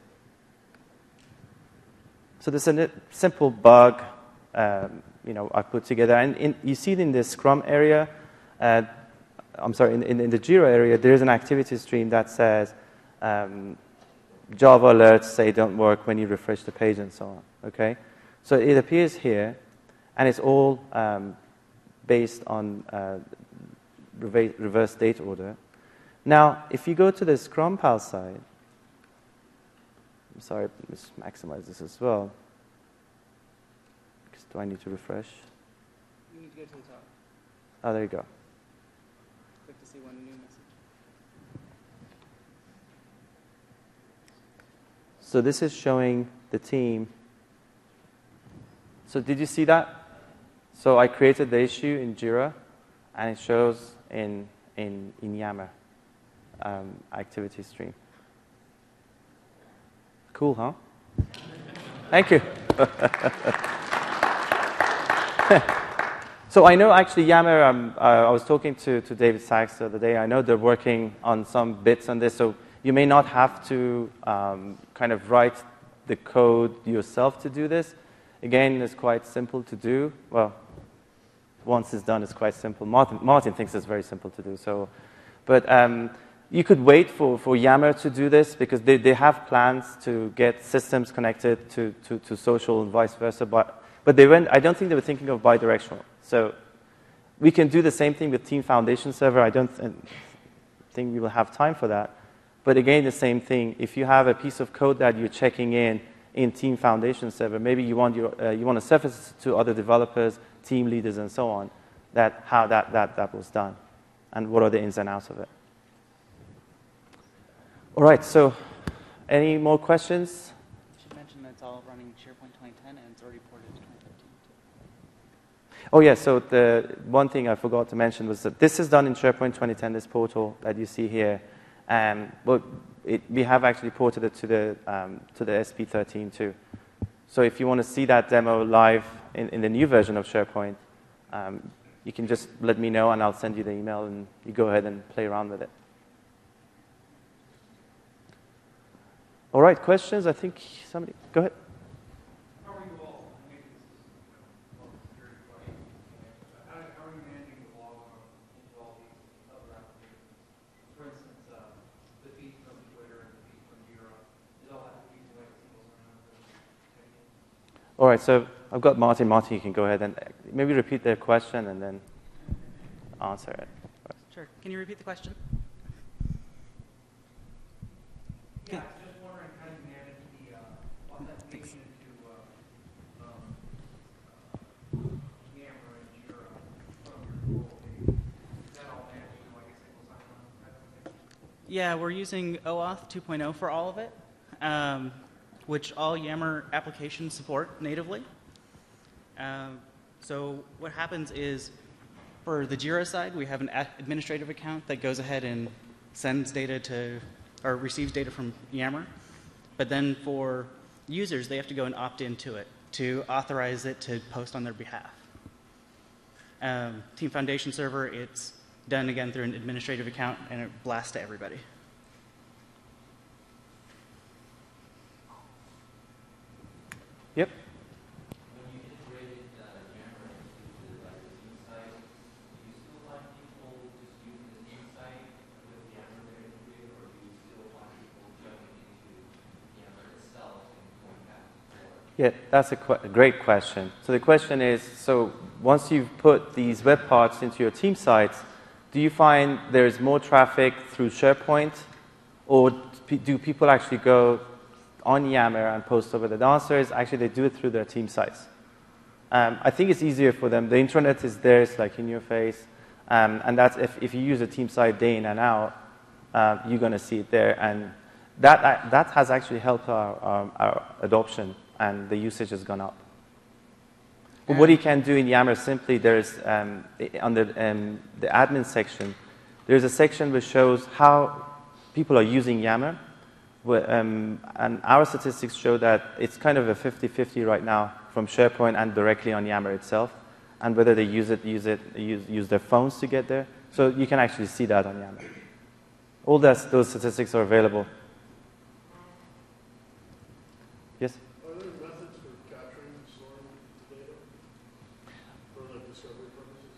Speaker 1: So this is a simple bug, um, you know, I put together. And in, you see it in the Scrum area. Uh, I'm sorry, in, in, in the Jira area, there is an activity stream that says um, Java alerts say don't work when you refresh the page and so on. Okay, so it appears here, and it's all um, based on uh, reverse, reverse date order. Now, if you go to the Scrum Pal side. I'm sorry, let's maximize this as well. Because do I need to refresh?
Speaker 3: You need to go to the top.
Speaker 1: Oh, there you go.
Speaker 3: Click to see one new message.
Speaker 1: So this is showing the team. So did you see that? So I created the issue in Jira, and it shows in in in Yammer um, activity stream. Cool, huh? Thank you. So I know actually Yammer, um, uh, I was talking to, to David Sachs the other day. I know they're working on some bits on this, so you may not have to um, kind of write the code yourself to do this. Again, it's quite simple to do. Well, once it's done, it's quite simple. Martin, Martin thinks it's very simple to do. So, but um, you could wait for, for Yammer to do this because they, they have plans to get systems connected to, to, to social and vice versa. But, but they went, I don't think they were thinking of bidirectional. So we can do the same thing with Team Foundation Server. I don't th- think we will have time for that. But again, the same thing. If you have a piece of code that you're checking in in Team Foundation Server, maybe you want, your, uh, you want to surface to other developers, team leaders, and so on, that how that, that, that was done and what are the ins and outs of it. All right, so any more questions?
Speaker 3: I should mention that it's all running SharePoint twenty ten and it's already ported to twenty fifteen too.
Speaker 1: Oh, yeah, so the one thing I forgot to mention was that this is done in SharePoint twenty ten, this portal that you see here. Um, but it, we have actually ported it to the, um, to the S P thirteen too. So if you want to see that demo live in, in the new version of SharePoint, um, you can just let me know and I'll send you the email and you go ahead and play around with it. All right, questions? I think somebody, go ahead.
Speaker 2: How are you all, maybe this is a security question, how, how are you managing the log into all these other applications? For instance, uh, the feed from Twitter and the feed from Jira, it all have to be like a single sign-on.
Speaker 1: All right, so I've got Martin. Martin, you can go ahead and maybe repeat the question and then answer it.
Speaker 3: Sure. Can you repeat the question?
Speaker 2: Yeah, I was just wondering how you manage the uh, authentication to uh, um, uh, Yammer and Jira from your tool. Is that all managed in like a single sign-on type of thing?
Speaker 3: Yeah, we're using OAuth two point oh for all of it, um, which all Yammer applications support natively. Um, so what happens is, for the Jira side, we have an administrative account that goes ahead and sends data to, or receives data from Yammer. But then for users, they have to go and opt into it to authorize it to post on their behalf. Um, Team Foundation Server, it's done again through an administrative account and it blasts to everybody.
Speaker 1: Yep.
Speaker 5: When you integrated uh, Yammer into like the team site, do you still find people just using the team site with Yammer there integrated, or do you still find people jumping into Yammer itself and going back and forth?
Speaker 1: Yeah, that's a, qu- a great question. So the question is, so once you've put these web parts into your team sites, do you find there's more traffic through SharePoint, or do people actually go on Yammer and post over? The answer is actually they do it through their team sites. Um, I think it's easier for them. The intranet is there, it's like in your face. Um, and that's if, if you use a team site day in and out, uh, you're going to see it there. And that, uh, that has actually helped our, our, our adoption, and the usage has gone up. But what you can do in Yammer simply, there's um, i- under um, the admin section, there's a section which shows how people are using Yammer. Wh- Um, and our statistics show that it's kind of a fifty fifty right now from SharePoint and directly on Yammer itself, and whether they use it, use it, use, use their phones to get there. So you can actually see that on Yammer. All those, those statistics are available. Yes?
Speaker 6: Are there methods for capturing and storing the data for like discovery purposes?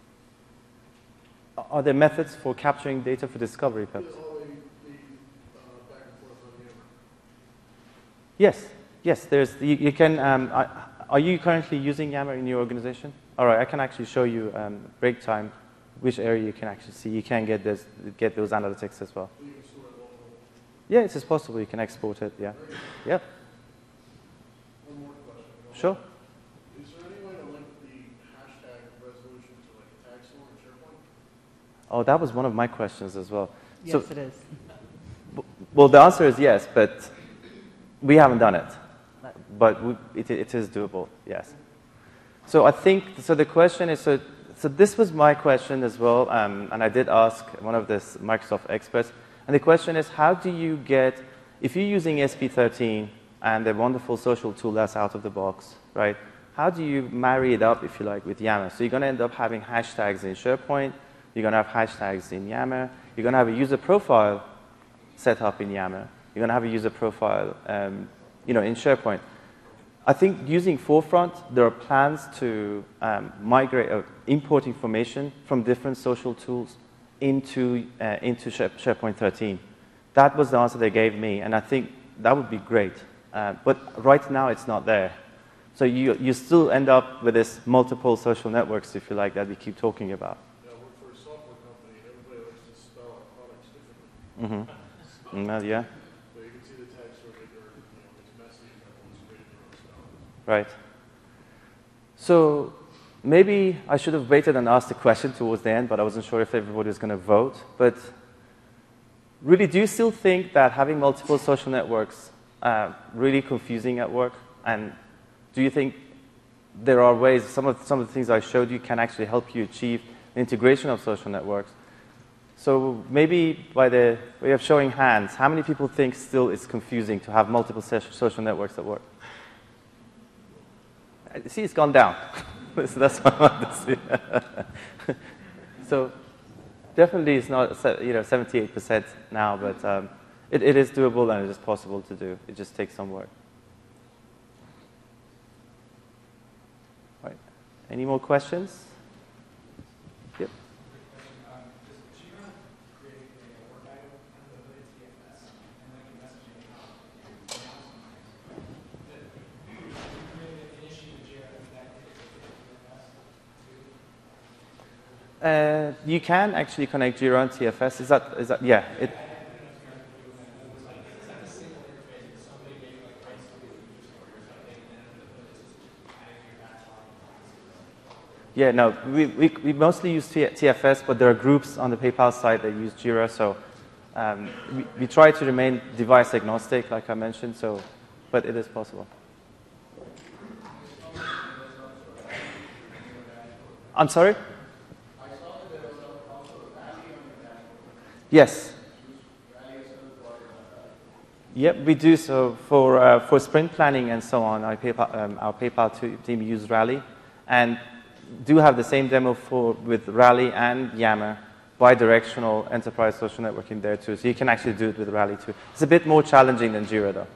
Speaker 1: Are there methods for capturing data for discovery
Speaker 6: Yeah,
Speaker 1: purposes?
Speaker 6: all the, the uh, back and forth on Yammer.
Speaker 1: Yes, yes. There's you, you can. Um, I, are you currently using Yammer in your organization? All right, I can actually show you um, break time, which area you can actually see. You can get this, get those analytics as well.
Speaker 6: So you can store it local.
Speaker 1: Yeah, it is possible. You can export it. Yeah, yeah,
Speaker 6: One more question. Go
Speaker 1: sure.
Speaker 6: on. Is there any way to link the hashtag resolution to like a tag store in SharePoint?
Speaker 1: Oh, that was one of my questions as well.
Speaker 3: Yes,
Speaker 1: So,
Speaker 3: it is.
Speaker 1: well, the answer is yes, but we haven't done it. But we, it, it is doable. Yes. So I think so. The question is so. So this was my question as well, um, and I did ask one of the Microsoft experts. And the question is, how do you get, if you're using E S P thirteen and the wonderful social tool that's out of the box, right? How do you marry it up, if you like, with Yammer? So you're going to end up having hashtags in SharePoint. You're going to have hashtags in Yammer. You're going to have a user profile set up in Yammer. You're going to have a user profile, um, you know, in SharePoint. I think using Forefront, there are plans to um, migrate or import information from different social tools into, uh, into Share- SharePoint thirteen. That was the answer they gave me, and I think that would be great. Uh, but right now, it's not there. So you, you still end up with this multiple social networks, if you like, that we keep talking about.
Speaker 6: Yeah, I work for a software company. Everybody likes to spell our products differently.
Speaker 1: Mm-hmm. Mm, yeah,
Speaker 6: So you can see the tag store that they're, you know, it's messy and everyone's creating their own spelling.
Speaker 1: right. So maybe I should have waited and asked the question towards the end, but I wasn't sure if everybody was going to vote. But really, do you still think that having multiple social networks uh, really confusing at work? And do you think there are ways, some of, some of the things I showed you can actually help you achieve the integration of social networks? So maybe by the way of showing hands, how many people think still it's confusing to have multiple so- social networks at work? I see, it's gone down. So that's what I want to see. So definitely it's not, se- you know, seventy-eight percent now, but um, it, it is doable and it is possible to do. It just takes some work. Right. Any more questions? Yep. Uh, you can actually connect Jira and T F S. Is that, is that, yeah. It, yeah, no, we, we, we mostly use T- TFS, but there are groups on the PayPal side that use Jira, so um, we, we try to remain device agnostic, like I mentioned, so, but it is possible. I'm sorry? Yes. Yep, we do. So for uh, for sprint planning and so on, our PayPal, um, our PayPal t- team use Rally, and do have the same demo for with Rally and Yammer, bi-directional enterprise social networking there too. So you can actually do it with Rally too. It's a bit more challenging than Jira though.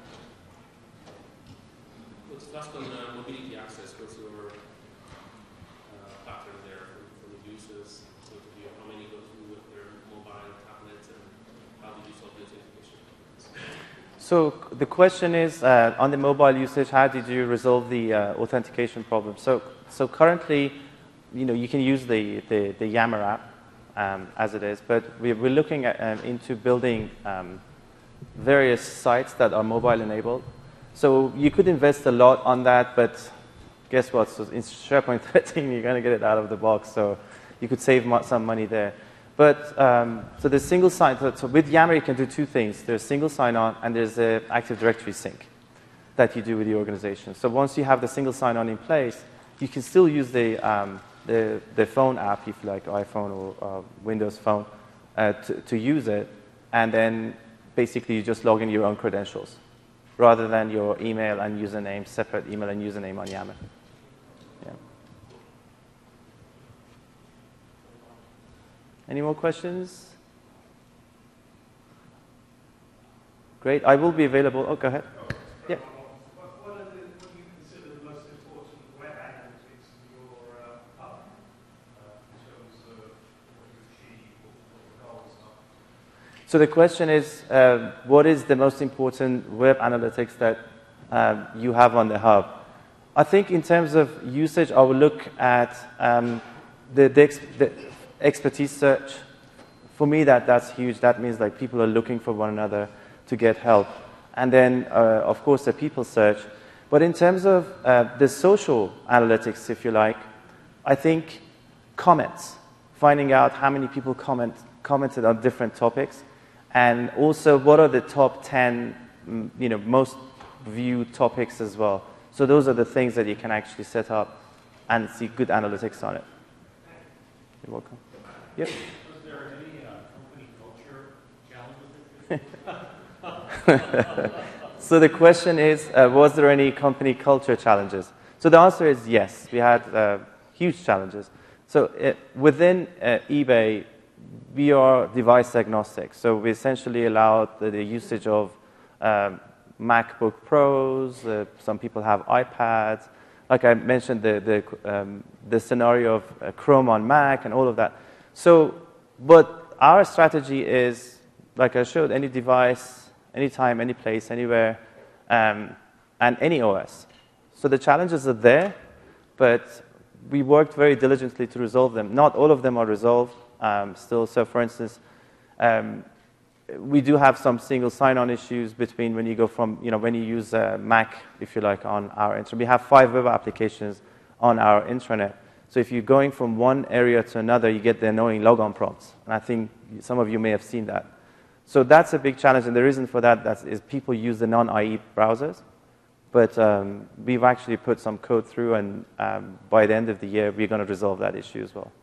Speaker 4: Let's last on uh, mobility access. What's your uh, pattern there for, for the users? So to be, how many go through with their mobile tablets, and how do you solve those integration?
Speaker 1: So the question is, uh, on the mobile usage, how did you resolve the uh, authentication problem? So, so currently, you know, you can use the, the, the Yammer app um, as it is, but we're, we're looking at, um, into building um, various sites that are mobile enabled. So you could invest a lot on that, but guess what? So in SharePoint thirteen, you're going to get it out of the box, so you could save mo- some money there. But um, so there's single sign. So with Yammer, you can do two things. There's single sign-on, and there's an Active Directory sync that you do with the organization. So once you have the single sign-on in place, you can still use the, um, the, the phone app, if you like, iPhone or uh, Windows Phone, uh, to, to use it, and then basically you just log in your own credentials, rather than your email and username, separate email and username on Yammer. Yeah. Any more questions? Great. I will be available. Oh, go ahead. Yeah.
Speaker 7: What, what, are the, what do you consider the most important web analytics in your uh, hub uh, in terms of what you achieve, what the goals are?
Speaker 1: So the question is, uh, what is the most important web analytics that um, you have on the hub? I think in terms of usage, I will look at um, the, the, ex the expertise search. For me, that, that's huge. That means like people are looking for one another to get help. And then, uh, of course, the people search. But in terms of uh, the social analytics, if you like, I think comments, finding out how many people comment, commented on different topics, and also what are the top ten, you know, most viewed topics as well. So those are the things that you can actually set up and see good analytics on it. You're welcome. Yep.
Speaker 7: Was there any uh, company culture challenges with this?
Speaker 1: So the question is, uh, was there any company culture challenges? So the answer is yes. We had uh, huge challenges. So it, within uh, eBay, we are device agnostic. So we essentially allowed the, the usage of um, MacBook Pros. Uh, some people have iPads. Like I mentioned, the, the, um, the scenario of uh, Chrome on Mac and all of that. So, but our strategy is, like I showed, any device, anytime, any place, anywhere, um, and any O S. So the challenges are there, but we worked very diligently to resolve them. Not all of them are resolved um, still. So for instance, um, we do have some single sign-on issues between when you go from, you know, when you use uh, Mac, if you like, on our intranet. We have five web applications on our intranet. So if you're going from one area to another, you get the annoying logon prompts. And I think some of you may have seen that. So that's a big challenge, and the reason for that that's, is people use the non-I E browsers. But um, we've actually put some code through, and um, by the end of the year, we're going to resolve that issue as well.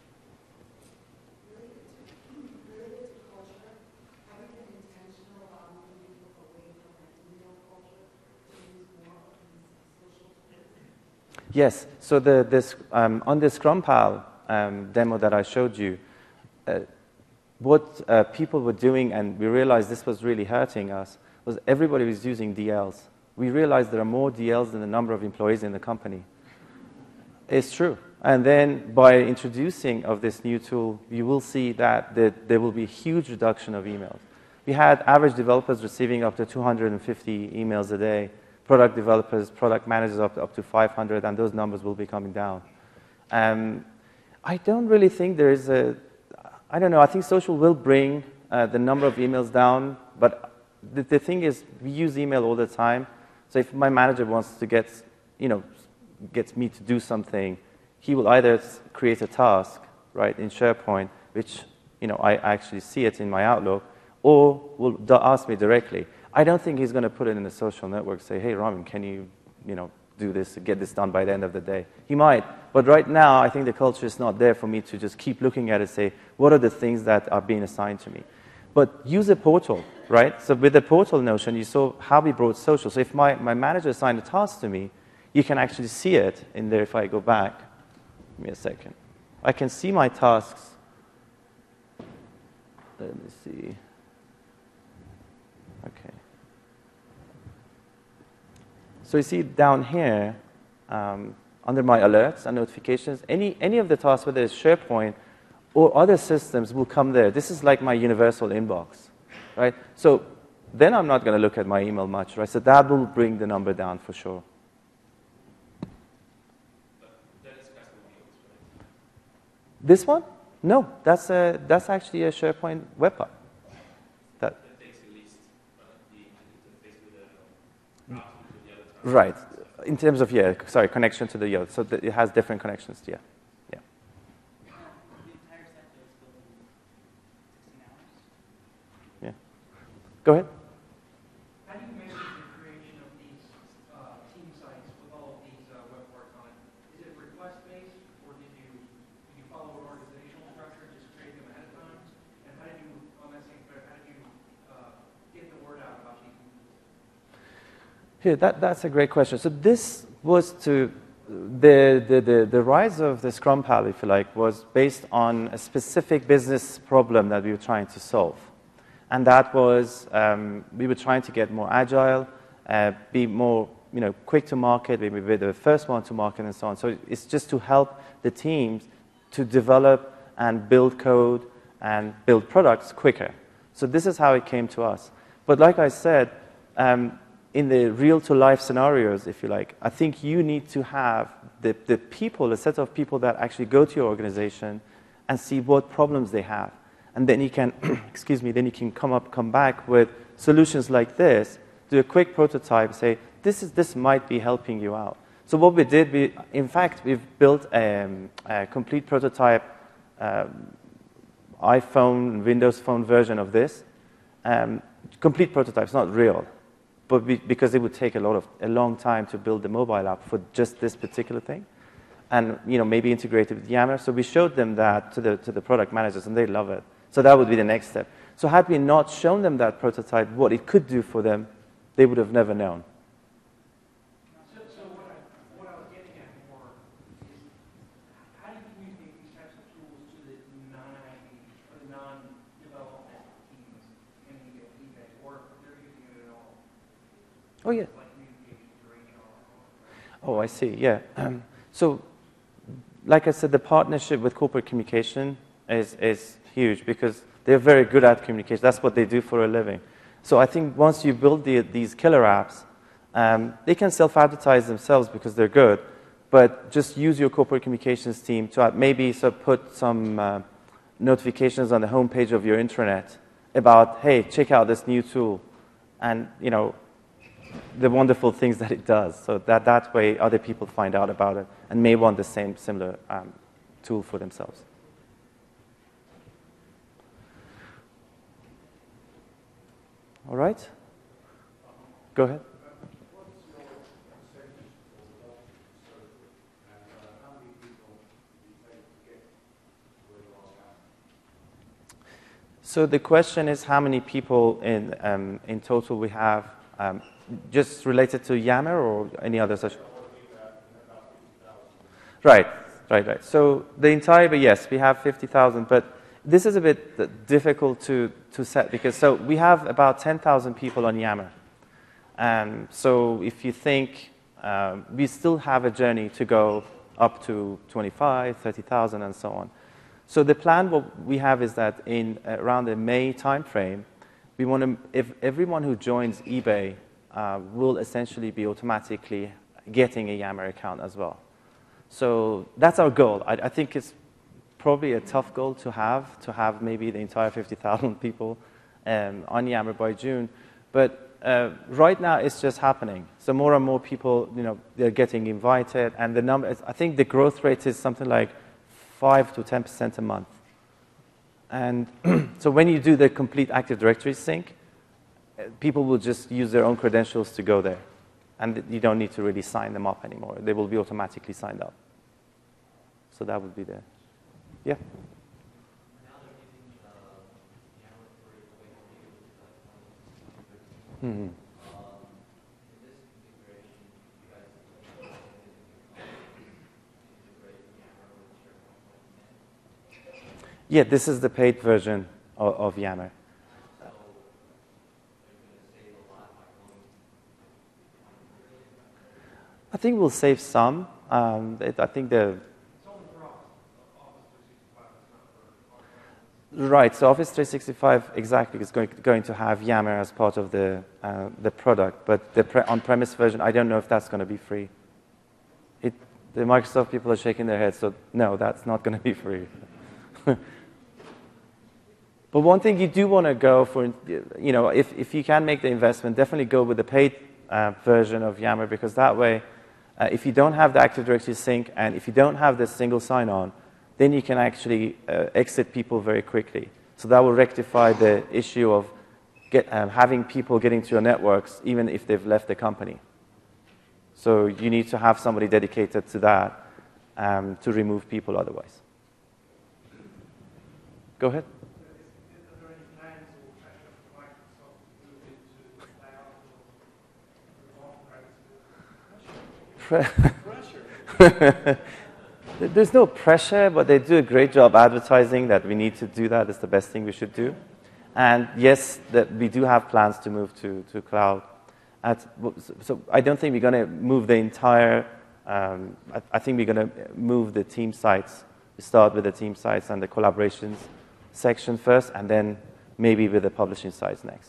Speaker 1: Yes, so the, this, um, on the ScrumPal um, demo that I showed you, uh, what uh, people were doing, and we realized this was really hurting us, was everybody was using D Ls. We realized there are more D Ls than the number of employees in the company. It's true. And then by introducing of this new tool, you will see that the, there will be a huge reduction of emails. We had average developers receiving up to two hundred fifty emails a day, product developers, product managers up to, up to five hundred, and those numbers will be coming down. Um, I don't really think there is a, I don't know, I think social will bring uh, the number of emails down, but the, the thing is, we use email all the time. So if my manager wants to get, you know, gets me to do something, he will either create a task, right, in SharePoint, which, you know, I actually see it in my Outlook, or will ask me directly. I don't think he's going to put it in the social network, say, hey, Ramin, can you, you know, do this, get this done by the end of the day? He might, but right now, I think the culture is not there for me to just keep looking at it and say, what are the things that are being assigned to me? But use a portal, right? So with the portal notion, you saw how we brought social. So if my, my manager assigned a task to me, you can actually see it in there if I go back. Give me a second. I can see my tasks. Let me see. Okay. So you see down here, um, under my alerts and notifications, any, any of the tasks, whether it's SharePoint or other systems, will come there. This is like my universal inbox, right? So then I'm not going to look at my email much, right? So that will bring the number down for sure. This one? No, that's, a, that's actually a SharePoint webpack. That, that takes at least uh, the interface with the, uh, to the other time. Right. In terms of, yeah, sorry, connection to the other. So the, it has different connections, yeah. Yeah. Yeah. Go ahead.
Speaker 7: How do you measure the creation of these uh, team sites with all of these uh, web parts on it? Is it
Speaker 1: Here, that, that's a great question. So this was to, the, the, the, the rise of the Scrum Pal, if you like, was based on a specific business problem that we were trying to solve. And that was, um, we were trying to get more agile, uh, be more, you know, quick to market, maybe be the first one to market and so on. So it's just to help the teams to develop and build code and build products quicker. So this is how it came to us. But like I said, um, in the real-to-life scenarios, if you like, I think you need to have the, the people, a set of people that actually go to your organization and see what problems they have. And then you can, excuse me, then you can come up, come back with solutions like this, do a quick prototype, say, this, is, this might be helping you out. So what we did, we, in fact, we've built a, a complete prototype um, iPhone, Windows Phone version of this. Um, complete prototype, it's not real. But we, because it would take a lot of a long time to build the mobile app for just this particular thing, and you know maybe integrated with Yammer. So we showed them that to the to the product managers, and they love it. So that would be the next step. So had we not shown them that prototype, what it could do for them, they would have never known.
Speaker 7: So, so what, I, what I was getting at more is how do you communicate these types of tools to the non-I T or the non-development teams in the feedback, or if they're using it at all?
Speaker 1: Oh yeah.
Speaker 7: Like communication during it all.
Speaker 1: Oh, I see. Yeah. Um, so, like I said, the partnership with corporate communication is is huge because they're very good at communication. That's what they do for a living. So I think once you build the, these killer apps, um, they can self-advertise themselves because they're good, but just use your corporate communications team to maybe so put some uh, notifications on the homepage of your intranet about, hey, check out this new tool, and you know the wonderful things that it does. So that that way other people find out about it and may want the same similar um, tool for themselves. All right? Go ahead. So the question is how many people in, um, in total we have, um, just related to Yammer or any other such? Right, right, right. So the entire, yes, we have fifty thousand, but this is a bit difficult to, to set because so we have about ten thousand people on Yammer. Um, so if you think um, we still have a journey to go up to twenty-five, thirty thousand and so on. So the plan what we have is that in uh, around the May timeframe, we want to, if everyone who joins eBay uh, will essentially be automatically getting a Yammer account as well. So that's our goal. I, I think it's probably a tough goal to have, to have maybe the entire fifty thousand people um, on Yammer by June. But uh, right now, it's just happening. So more and more people, you know, they're getting invited. And the number, I think the growth rate is something like five to ten percent a month. And so when you do the complete Active Directory sync, people will just use their own credentials to go there. And you don't need to really sign them up anymore. They will be automatically signed up. So that would be the, yeah. Mm-hmm. Yeah, this is the paid version of, of Yammer. I think we'll save some. Um, it, I think the right. So Office three sixty-five exactly is going, going to have Yammer as part of the uh, the product, but the pre on-premise version, I don't know if that's going to be free. It, the Microsoft people are shaking their heads, so no, that's not going to be free. But one thing you do want to go for, you know, if, if you can make the investment, definitely go with the paid uh, version of Yammer, because that way, uh, if you don't have the Active Directory sync and if you don't have the single sign-on, then you can actually uh, exit people very quickly. So that will rectify the issue of get, um, having people getting to your networks even if they've left the company. So you need to have somebody dedicated to that um, to remove people otherwise. Go ahead. pre- There's no pressure, but they do a great job advertising that we need to do that. It's the best thing we should do. And yes, that we do have plans to move to, to cloud. At, so I don't think we're going to move the entire, um, I, I think we're going to move the team sites. We start with the team sites and the collaborations section first, and then maybe with the publishing sites next.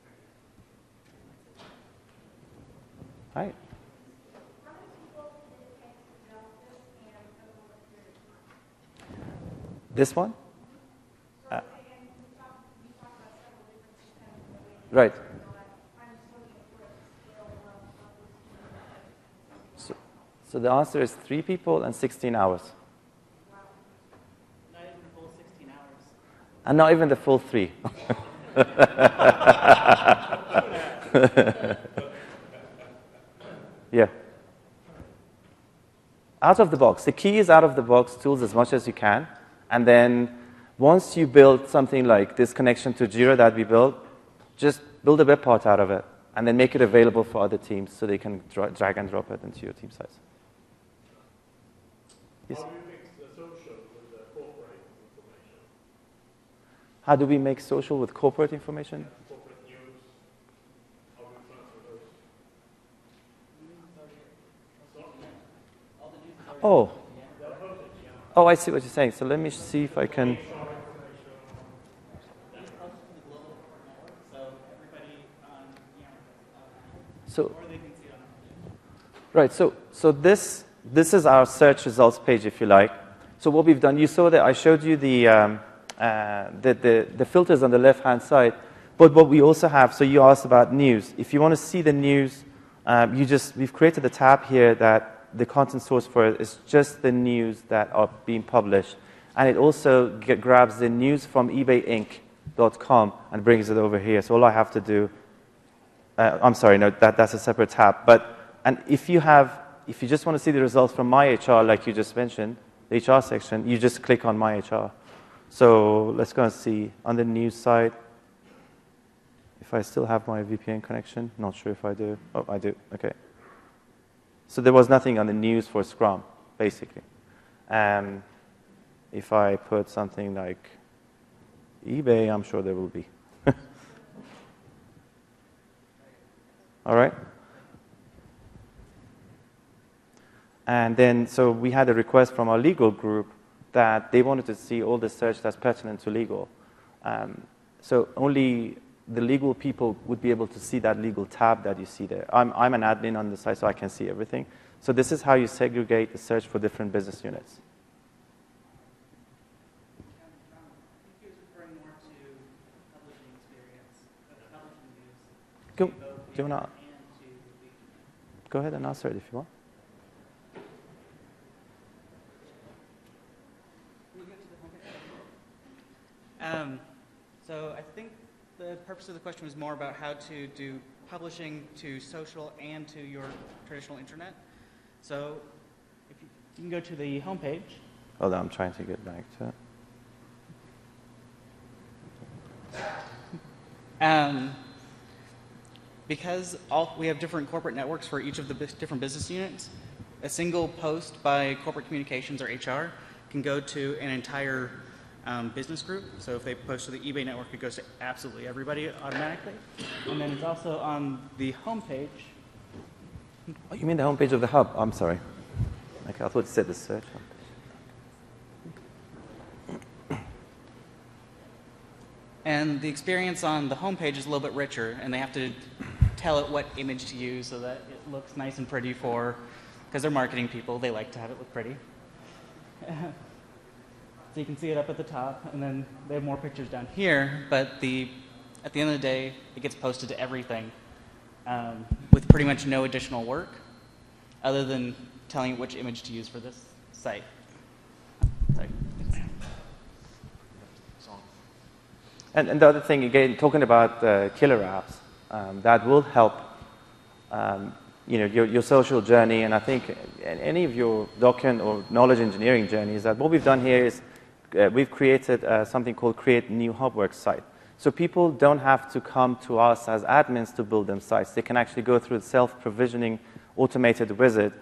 Speaker 1: Hi. This one? Uh, right. So, so the answer is three people and sixteen hours.
Speaker 3: Not even the full sixteen hours.
Speaker 1: And not even the full three. Yeah. Out of the box. The key is out of the box tools as much as you can. And then once you build something like this connection to Jira that we built, just build a web part out of it and then make it available for other teams so they can dra- drag and drop it into your team sites. Yes?
Speaker 6: How do you mix the social with the corporate information?
Speaker 1: How do we make social with corporate information?
Speaker 6: Corporate news, how do you transfer those?
Speaker 1: Oh. Oh, I see what you're saying. So let me see if I can. So, right. So, so this this is our search results page, if you like. So what we've done, you saw that I showed you the um, uh, the, the the filters on the left-hand side. But what we also have. So you asked about news. If you want to see the news, um, you just we've created a tab here that. The content source for it is just the news that are being published. And it also get, grabs the news from ebay inc dot com and brings it over here. So all I have to do, uh, I'm sorry, no, that, that's a separate tab. But, and if you have, if you just want to see the results from My H R, like you just mentioned, the H R section, you just click on My H R. So let's go and see on the news side, if I still have my V P N connection. Not sure if I do. Oh, I do, okay. So there was nothing on the news for Scrum, basically. Um, if I put something like eBay, I'm sure there will be. All right? And then, so we had a request from our legal group that they wanted to see all the search that's pertinent to legal. Um, so only the legal people would be able to see that legal tab that you see there. I'm, I'm an admin on the site, so I can see everything. So this is how you segregate the search for different business units.
Speaker 3: I think he was referring more to publishing experience, but the publishing news.
Speaker 1: Go,
Speaker 3: to both
Speaker 1: do you want to?
Speaker 3: and to the-
Speaker 1: Go ahead and answer it if you want.
Speaker 3: Um, so I think the purpose of the question was more about how to do publishing to social and to your traditional internet. So if you, you can go to the homepage.
Speaker 1: Hold on, I'm trying to get back to it.
Speaker 3: Um, because all, we have different corporate networks for each of the bus- different business units, a single post by corporate communications or H R can go to an entire um, business group. So if they post to the eBay network, it goes to absolutely everybody automatically. And then it's also on the homepage.
Speaker 1: Oh, you mean the homepage of the hub? I'm sorry. Okay, I thought it said the search homepage.
Speaker 3: And the experience on the homepage is a little bit richer, and they have to tell it what image to use so that it looks nice and pretty for, because they're marketing people, they like to have it look pretty. So you can see it up at the top, and then they have more pictures down here, but the, at the end of the day, it gets posted to everything um, with pretty much no additional work other than telling it which image to use for this site. Sorry.
Speaker 1: And, and the other thing, again, talking about uh, killer apps, um, that will help um, you know, your, your social journey, and I think any of your document or knowledge engineering journeys, that what we've done here is uh, we've created uh, something called Create New HubWorks site. So people don't have to come to us as admins to build them sites. They can actually go through the self-provisioning automated wizard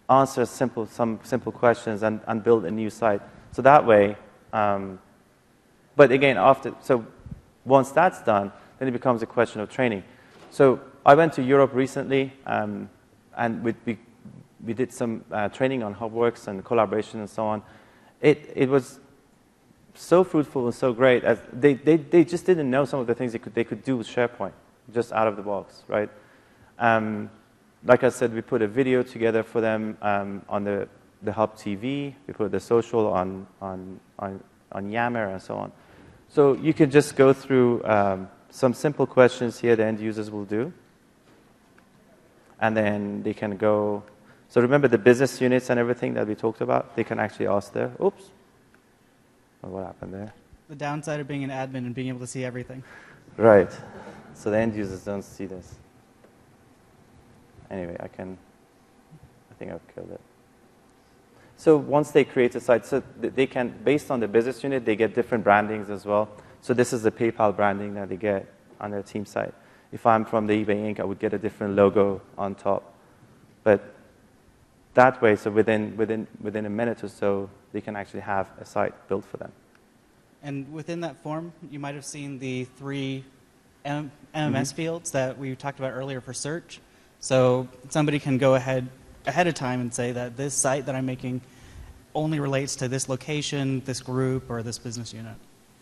Speaker 1: answer simple, some simple questions and, and build a new site. So that way, um, but again, after, so once that's done, then it becomes a question of training. So I went to Europe recently, um, and we, we, we did some uh, training on HubWorks and collaboration and so on. It, it was so fruitful and so great. As they, they, they just didn't know some of the things they could, they could do with SharePoint, just out of the box, right? Um, like I said, we put a video together for them um, on the, the Hub T V. We put the social on, on, on, on Yammer and so on. So you can just go through um, some simple questions here the end users will do. And then they can go, so remember the business units and everything that we talked about? They can actually ask there, oops, what happened there?
Speaker 3: The downside of being an admin and being able to see everything.
Speaker 1: Right. So the end users don't see this. Anyway, I can, I think I've killed it. So once they create a site, so they can, based on the business unit, they get different brandings as well. So this is the PayPal branding that they get on their team site. If I'm from the eBay Incorporated, I would get a different logo on top. But that way, so within, within, within a minute or so, they can actually have a site built for them.
Speaker 3: And within that form, you might have seen the three M M S mm-hmm. fields that we talked about earlier for search. So somebody can go ahead ahead of time and say that this site that I'm making only relates to this location, this group, or this business unit.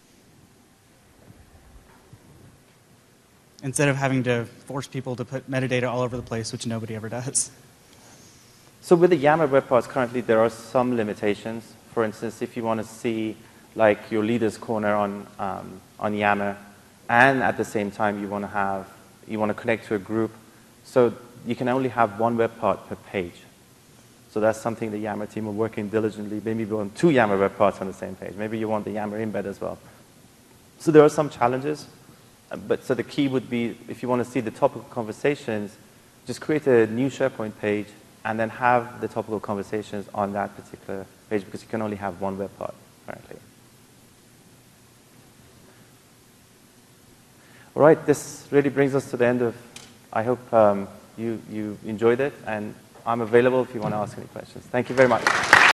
Speaker 3: Instead of having to force people to put metadata all over the place, which nobody ever does.
Speaker 1: So with the Yammer web parts, currently there are some limitations. For instance, if you want to see like your leader's corner on, um, on Yammer, and at the same time you want to have, you want to connect to a group, so you can only have one web part per page. So that's something the Yammer team are working diligently. Maybe you want two Yammer web parts on the same page. Maybe you want the Yammer embed as well. So there are some challenges. But so the key would be, if you want to see the topical conversations, just create a new SharePoint page and then have the topical conversations on that particular page, because you can only have one web part currently. All right, this really brings us to the end of, I hope um, you, you enjoyed it, and I'm available if you want to ask any questions. Thank you very much.